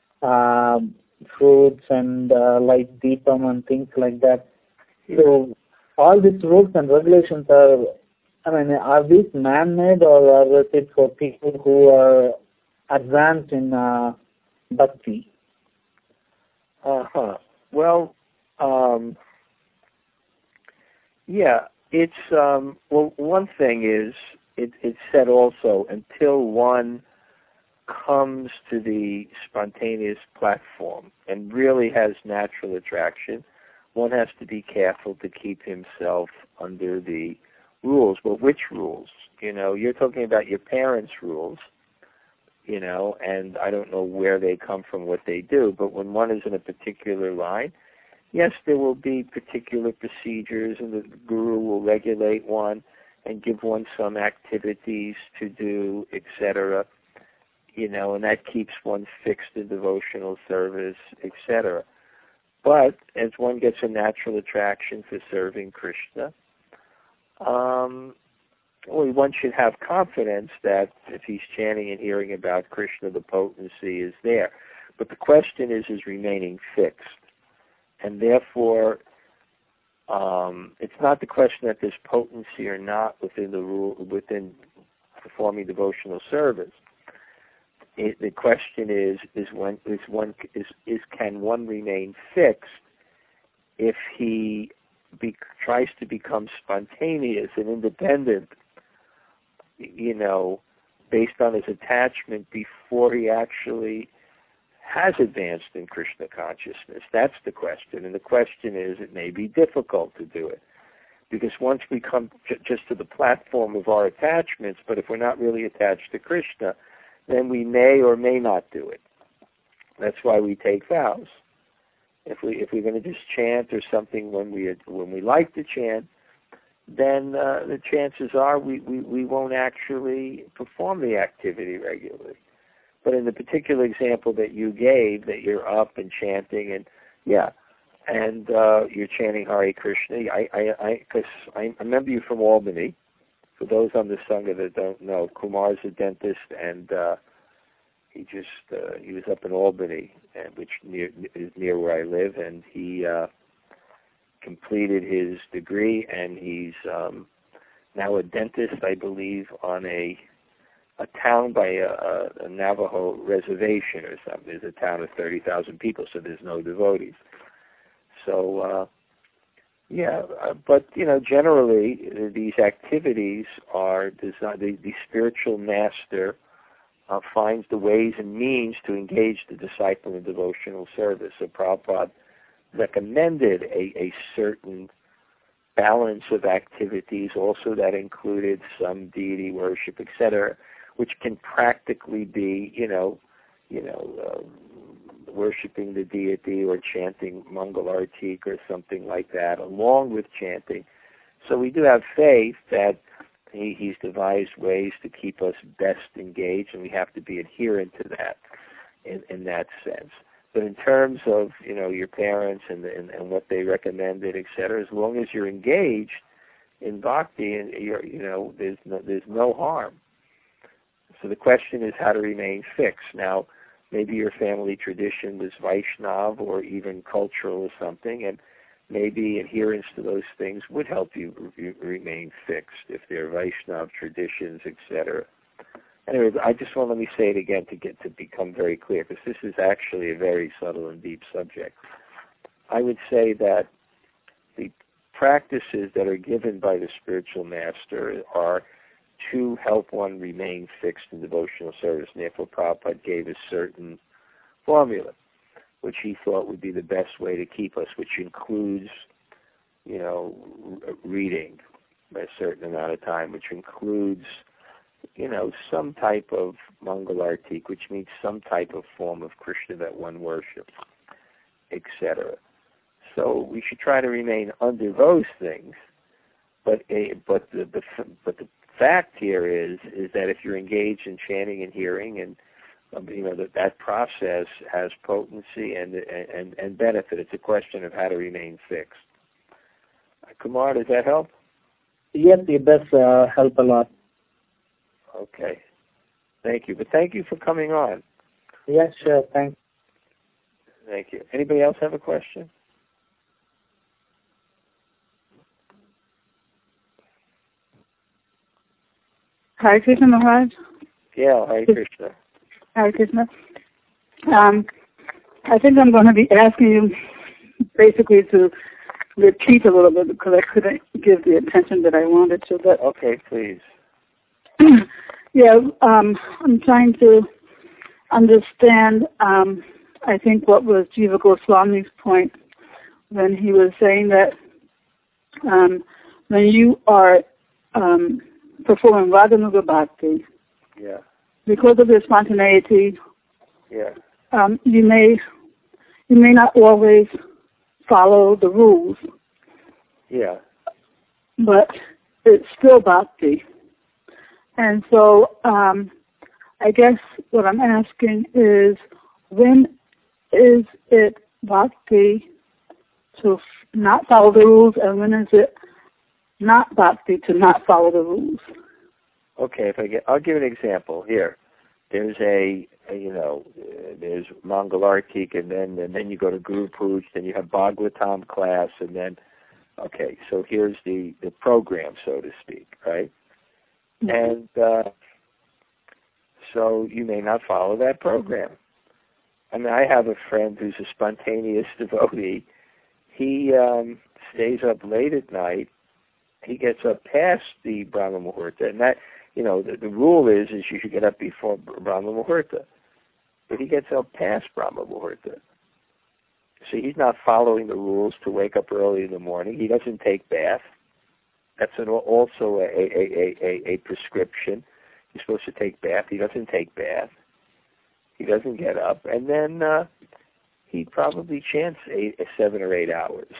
fruits and light deepam and things like that. So, all these rules and regulations are these man-made or are it for people who are advanced in bhakti? Well, yeah, it's, well, one thing is, it's said also, until one comes to the spontaneous platform and really has natural attraction, one has to be careful to keep himself under the rules. But which rules? You're talking about your parents' rules. and I don't know where they come from, what they do, but when one is in a particular line, yes, there will be particular procedures, and the guru will regulate one and give one some activities to do, etc., and that keeps one fixed in devotional service, etc. But as one gets a natural attraction for serving Krishna, one should have confidence that if he's chanting and hearing about Krishna, the potency is there. But the question is remaining fixed. And therefore, it's not the question that there's potency or not within performing devotional service. The question is can one remain fixed if he tries to become spontaneous and independent, based on his attachment before he actually has advanced in Krishna consciousness? That's the question. And the question is, it may be difficult to do it. Because once we come just to the platform of our attachments, but if we're not really attached to Krishna, then we may or may not do it. That's why we take vows. If we're going to just chant or something when we like to chant, then the chances are we won't actually perform the activity regularly. But in the particular example that you gave, that you're up and chanting, and you're chanting Hare Krishna, because I remember you from Albany. For those on the Sangha that don't know, Kumar's a dentist, and he was up in Albany, which is near where I live, and he completed his degree, and he's now a dentist, I believe, on a town by a Navajo reservation or something. There's a town of 30,000 people, so there's no devotees. So, but generally these activities are designed. The spiritual master finds the ways and means to engage the disciple in devotional service. So Prabhupada recommended a certain balance of activities, also that included some deity worship, etc., which can practically be, worshiping the deity or chanting Mangal Artik or something like that, along with chanting. So we do have faith that he's devised ways to keep us best engaged, and we have to be adherent to that in that sense. But in terms of, your parents and what they recommended, etc., as long as you're engaged in bhakti, and there's no harm. So the question is how to remain fixed. Now, maybe your family tradition was Vaishnav or even cultural or something, and maybe adherence to those things would help you remain fixed if they're Vaishnav traditions, etc. Anyway, I just want to let me say it again to become very clear, because this is actually a very subtle and deep subject. I would say that the practices that are given by the spiritual master are to help one remain fixed in devotional service. And therefore, Prabhupada gave a certain formula, which he thought would be the best way to keep us, which includes, reading by a certain amount of time, which includes, some type of Mangal Artik, which means some type of form of Krishna that one worships, etc. So we should try to remain under those things, but the fact here is that if you're engaged in chanting and hearing, and that process has potency and benefit. It's a question of how to remain fixed. Kumar, does that help? Yes, it does help a lot. Okay. Thank you. But thank you for coming on. Yes, sure. Thanks. Thank you. Anybody else have a question? Hare Krishna Maharaj. Yeah, Hare Krishna. Hare Krishna. I think I'm going to be asking you basically to repeat a little bit because I couldn't give the attention that I wanted to. But okay, please. I'm trying to understand, I think, what was Jiva Goswami's point when he was saying that when you are performing Raganuga Bhakti, because of their spontaneity, Yeah. You may not always follow the rules. Yeah. But it's still bhakti. And so I guess what I'm asking is, when is it bhakti to not follow the rules, and when is it not bhakti to not follow the rules? Okay, I'll give an example here. There's there's Mangalartik, and then you go to Guru Puj, then you have Bhagavatam class, and then, okay, so here's the program, so to speak, right? Mm-hmm. And so you may not follow that program. I mean, I have a friend who's a spontaneous devotee. He stays up late at night. He gets up past the Brahma Muhurta, and that, the rule is you should get up before Brahma Muhurta. But he gets up past Brahma Muhurta. So he's not following the rules to wake up early in the morning. He doesn't take bath. That's also a prescription. You're supposed to take bath. He doesn't take bath. He doesn't get up. And then he probably chants 7 or 8 hours.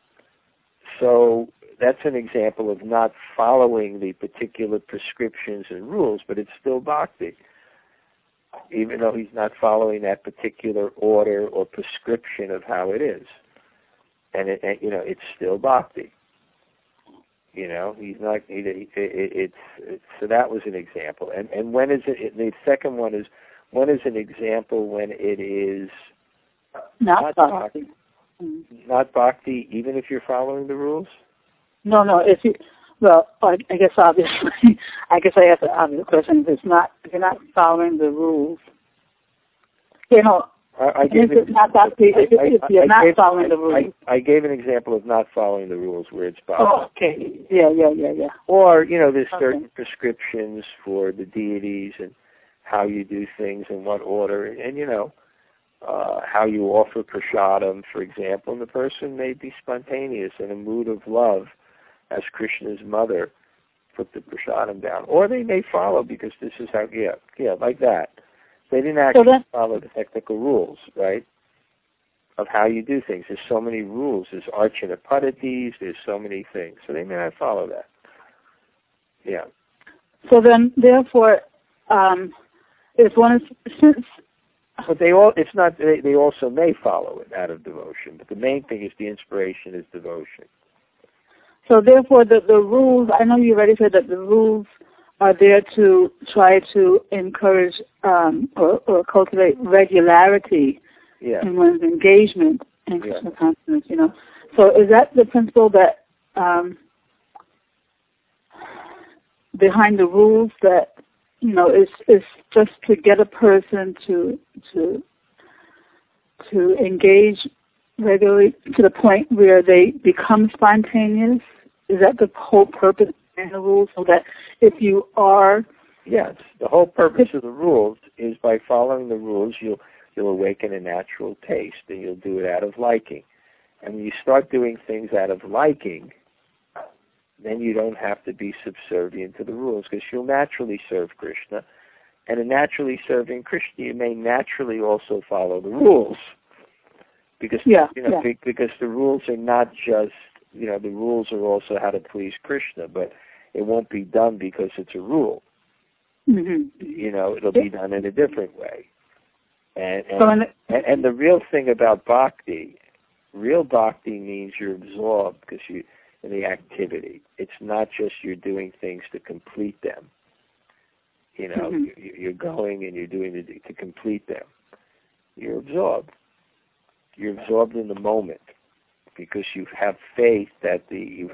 So that's an example of not following the particular prescriptions and rules, but it's still bhakti, even though he's not following that particular order or prescription of how it is. And it's still bhakti. He's not. So that was an example. And when is it? The second one is, when is an example when it is not bhakti? Not bhakti, even if you're following the rules? No. If I guess obviously, I guess I have to ask the question. If you're not following the rules, I gave if not bhakti, if you're not following the rules. I gave an example of not following the rules where it's bhakti. Oh, okay. Yeah. Or, there's certain prescriptions for the deities and how you do things in what order, and how you offer prasadam, for example, and the person may be spontaneous in a mood of love, as Krishna's mother put the prasadam down. Or they may follow because this is how, like that. They didn't actually follow the technical rules, right, of how you do things. There's so many rules. There's archana padhatis. There's so many things. So they may not follow that. Yeah. So then, therefore, if one is, since... But they also may follow it out of devotion. But the main thing is the inspiration is devotion. So therefore, the rules, I know you already said that the rules are there to try to encourage or cultivate regularity in one's engagement in Krishna consciousness, So is that the principle that behind the rules that, is just to get a person to engage regularly to the point where they become spontaneous? Is that the whole purpose behind the rules? So that if you are... Yes, the whole purpose of the rules is by following the rules, you'll awaken a natural taste, and you'll do it out of liking. And when you start doing things out of liking, then you don't have to be subservient to the rules, because you'll naturally serve Krishna. And in naturally serving Krishna, you may naturally also follow the rules. Because because the rules are not just, the rules are also how to please Krishna, but it won't be done because it's a rule. Mm-hmm. It'll be done in a different way. And the real thing about bhakti, real bhakti means you're absorbed because you in the activity. It's not just you're doing things to complete them. You're going and you're doing it to complete them. You're absorbed. You're absorbed in the moment because you have faith that the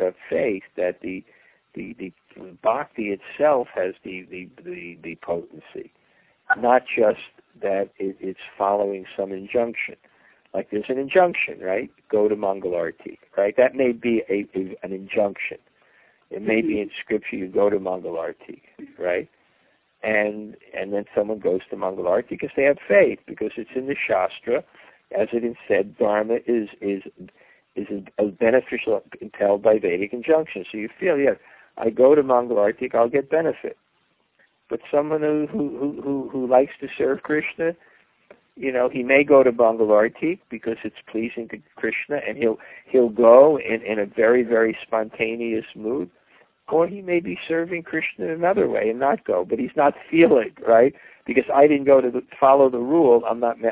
bhakti itself has the potency, not just that it's following some injunction. Like there's an injunction, right? Go to Mangalarti, right? That may be an injunction. It may be in scripture, you go to Mangalarti, right? And then someone goes to Mangalarti because they have faith, because it's in the Shastra. As it is said, Dharma is as beneficial impelled by Vedic injunction. So you feel, I go to Mangalarti, I'll get benefit. But someone who likes to serve Krishna, he may go to Bangalartik because it's pleasing to Krishna, and he'll go in a very, very spontaneous mood, or he may be serving Krishna another way and not go, but he's not feeling right because I didn't go to follow the rule. I'm not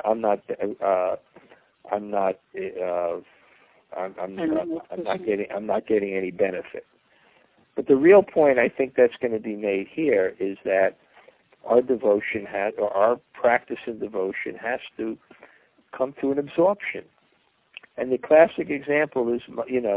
getting any benefit. But the real point I think that's going to be made here is that our devotion our practice in devotion has to come to an absorption. And the classic example is,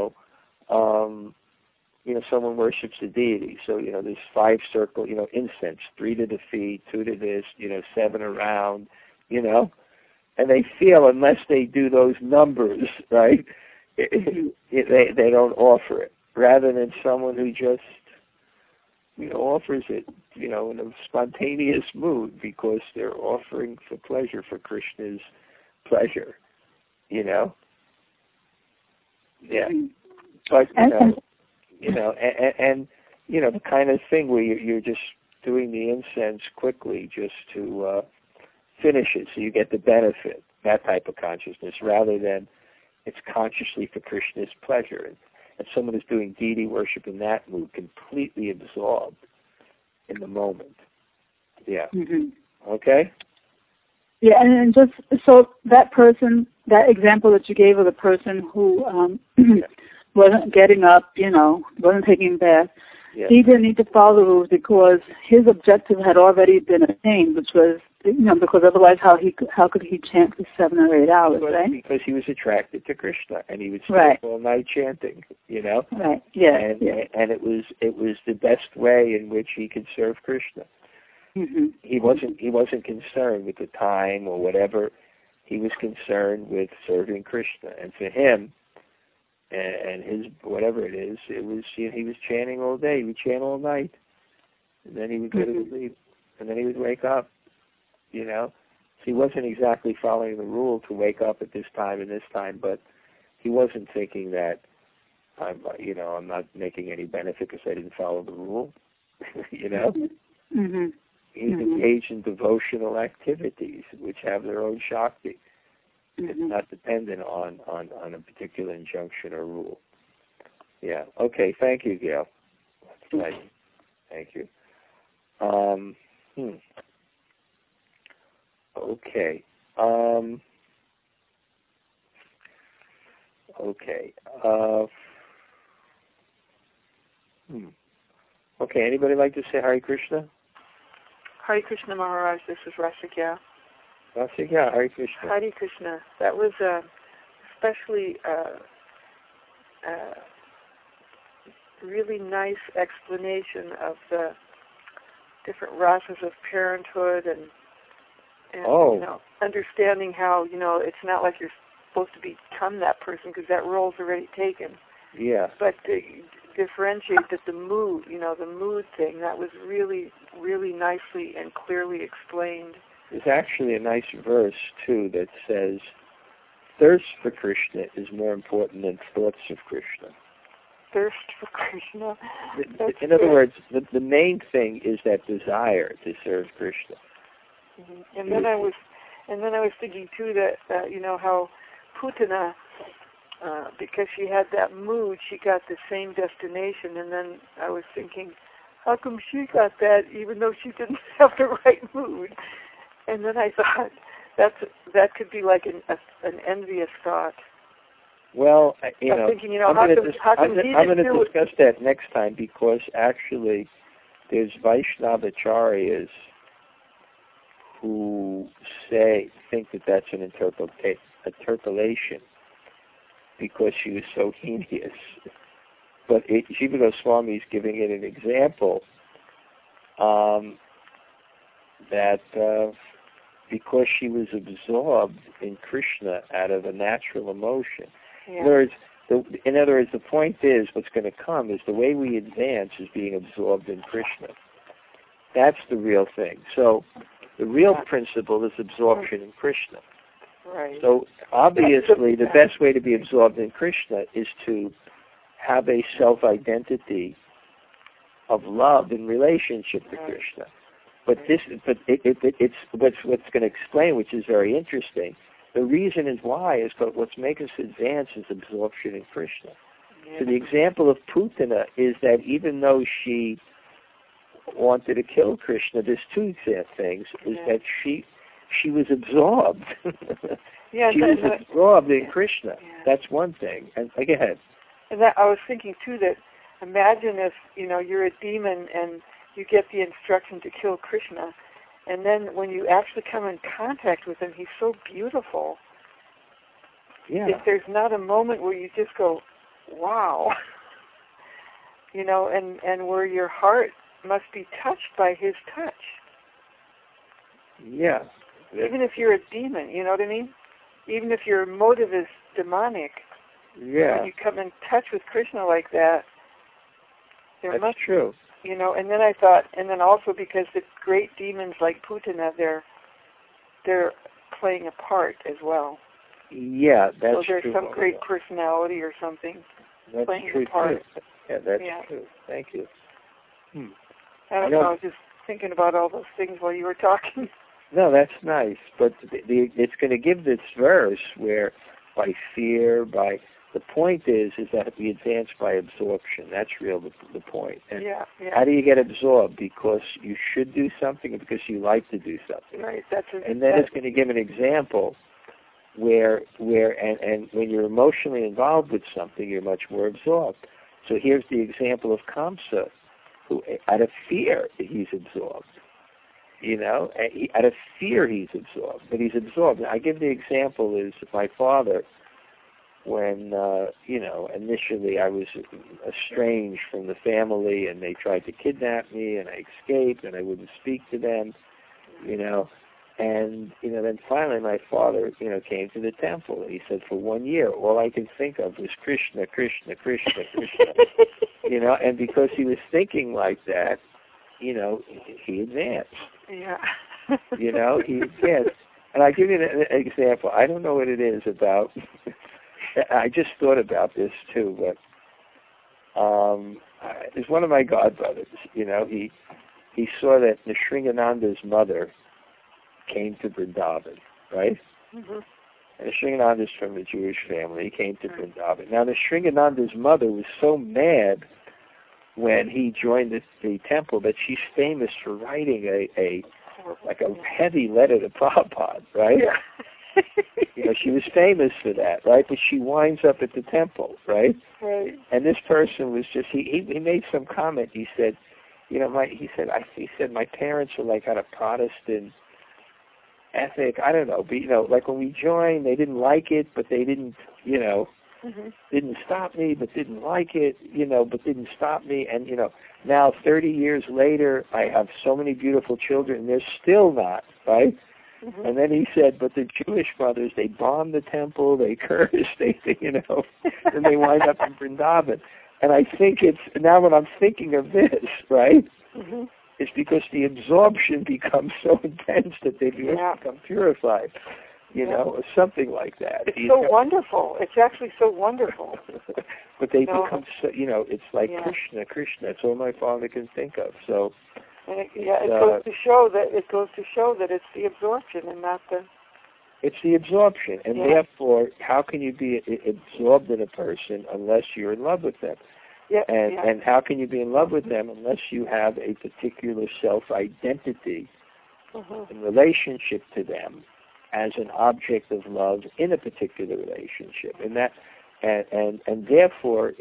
someone worships the deity. So, there's 5 circle, incense, 3 to the feet, 2 to this, 7 around, and they feel unless they do those numbers, right, they don't offer it. Rather than someone who just, offers it, in a spontaneous mood because they're offering for pleasure, for Krishna's pleasure, Yeah. But, the kind of thing where you're just doing the incense quickly just to finish it so you get the benefit, that type of consciousness, rather than it's consciously for Krishna's pleasure. And someone who's doing deity worship in that mood, completely absorbed in the moment. Yeah. Mm-hmm. Okay? Yeah, and just so that person, that example that you gave of the person who wasn't getting up, wasn't taking a bath, he didn't need to follow the rules because his objective had already been attained, which was, because otherwise how could he chant for 7 or 8 hours, right? Because he was attracted to Krishna, and he would stay all night chanting, Right. Yeah. And it was the best way in which he could serve Krishna. Mm-hmm. He wasn't concerned with the time or whatever. He was concerned with serving Krishna, and for him, and his whatever it is, it was he was chanting all day. He would chant all night, and then he would go to sleep, and then he would wake up. So he wasn't exactly following the rule to wake up at this time and this time, but he wasn't thinking that I'm not making any benefit because I didn't follow the rule. Mm-hmm. He's engaged in devotional activities which have their own Shakti. It's not dependent on a particular injunction or rule. Yeah. Okay. Thank you, Gail. That's nice. Thank you. Okay. Okay. Okay. Anybody like to say Hare Krishna? Hare Krishna Maharaj. This is Rasika. Rasika, Hare Krishna. Hare Krishna. That was especially really nice explanation of the different rasas of parenthood and understanding how it's not like you're supposed to become that person because that role's already taken. Yeah. But to differentiate that the mood, the mood thing, that was really, really nicely and clearly explained. There's actually a nice verse too that says, "Thirst for Krishna is more important than thoughts of Krishna." Thirst for Krishna. In other words, the main thing is that desire to serve Krishna. Mm-hmm. And then I was thinking too that how Putana, because she had that mood, she got the same destination. And then I was thinking, how come she got that even though she didn't have the right mood? And then I thought that could be like an envious thought. Well, I'm thinking, I'm going to discuss that next time because actually there's Vaishnavacharyas who think that that's an interpolation because she was so heinous. But Jiva Goswami is giving it an example that because she was absorbed in Krishna out of a natural emotion. Yeah. In other words, the point is, what's going to come is the way we advance is being absorbed in Krishna. That's the real thing. So the real principle is absorption in Krishna. Right. So obviously the best way to be absorbed in Krishna is to have a self-identity of love in relationship to Krishna. But it's what's going to explain, which is very interesting. The reason is why is because what's making us advance is absorption in Krishna. Yeah. So the example of Putana is that even though she wanted to kill Krishna, there's two things. Is that she was absorbed. Yeah, she was absorbed in Krishna. Yeah. That's one thing. And go ahead. And that I was thinking too that imagine if you're a demon and you get the instruction to kill Krishna, and then when you actually come in contact with him, he's so beautiful. Yeah. If there's not a moment where you just go, wow, and where your heart must be touched by his touch. Yeah. Even if you're a demon, you know what I mean? Even if your motive is demonic, when you come in touch with Krishna like that, that's true. And then I thought, and then also because the great demons like Putana, they're playing a part as well. Yeah, that's true. So there's some great personality or something playing true a part. Too. Yeah, that's true. Thank you. I don't know. I was just thinking about all those things while you were talking. No, that's nice. But it's going to give this verse where by fear, the point is that we advance by absorption. That's the point. And how do you get absorbed? Because you should do something, or because you like to do something. Right. And then it's going to give an example where and when you're emotionally involved with something, you're much more absorbed. So here's the example of Kamsa, who out of fear he's absorbed. Out of fear he's absorbed, but he's absorbed. I give the example is my father. When, initially I was estranged from the family and they tried to kidnap me and I escaped and I wouldn't speak to them, and, then finally my father, came to the temple and he said for 1 year, all I could think of was Krishna, Krishna, Krishna, Krishna, and because he was thinking like that, he advanced. Yeah. He advanced. And I give you an example. I don't know what it is about. I just thought about this too, but there's one of my godbrothers. He saw that Nrsingananda's mother came to Vrindavan, right? Mm-hmm. And Nrsingananda's from a Jewish family. He came to Vrindavan. Now, Nrsingananda's mother was so mad when he joined the temple that she's famous for writing a heavy letter to Prabhupada, right? Yeah. She was famous for that, right? But she winds up at the temple, right? Right. And this person was just he made some comment. He said, he said my parents were like had a Protestant ethic. I don't know, but like when we joined, they didn't like it, but they didn't, didn't stop me, but didn't like it, but didn't stop me. And now 30 years later, I have so many beautiful children, and they're still not, right? Mm-hmm. And then he said, but the Jewish brothers, they bomb the temple, they curse, and they wind up in Vrindavan. And I think now when I'm thinking of this, right, it's because the absorption becomes so intense that they become purified, or something like that. It's so wonderful. It's actually so wonderful. But they become so, it's like Krishna, Krishna. That's all my father can think of. So. And it goes to show that it's the absorption and not the. It's the absorption, and therefore, how can you be absorbed in a person unless you're in love with them? And how can you be in love with them unless you have a particular self-identity in relationship to them as an object of love in a particular relationship, and therefore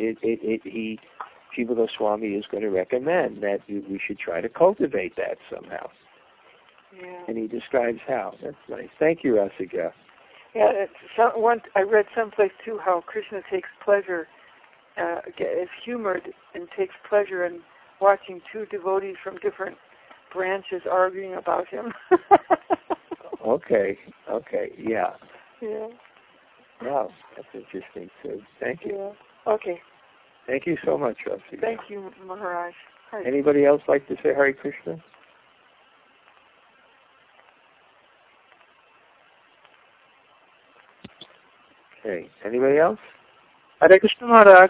Jiva Goswami is going to recommend that we should try to cultivate that somehow. Yeah. And he describes how. That's nice. Thank you, Rasiga. Yeah, I read someplace too how Krishna takes pleasure, is humored and takes pleasure in watching two devotees from different branches arguing about him. Okay, yeah. Yeah. Wow, that's interesting too. Thank you. Yeah. Okay. Thank you so much, Rasiga. Thank you, Maharaj. Hi. Anybody else like to say Hare Krishna? Okay. Anybody else? Hare Krishna Maharaj.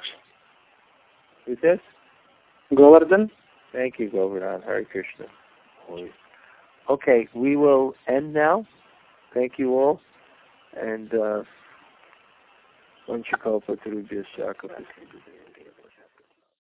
Who's this? Govardhan. Thank you, Govardhan. Hare Krishna. Okay, we will end now. Thank you all. And Vanchikopa Trubhya Shaka.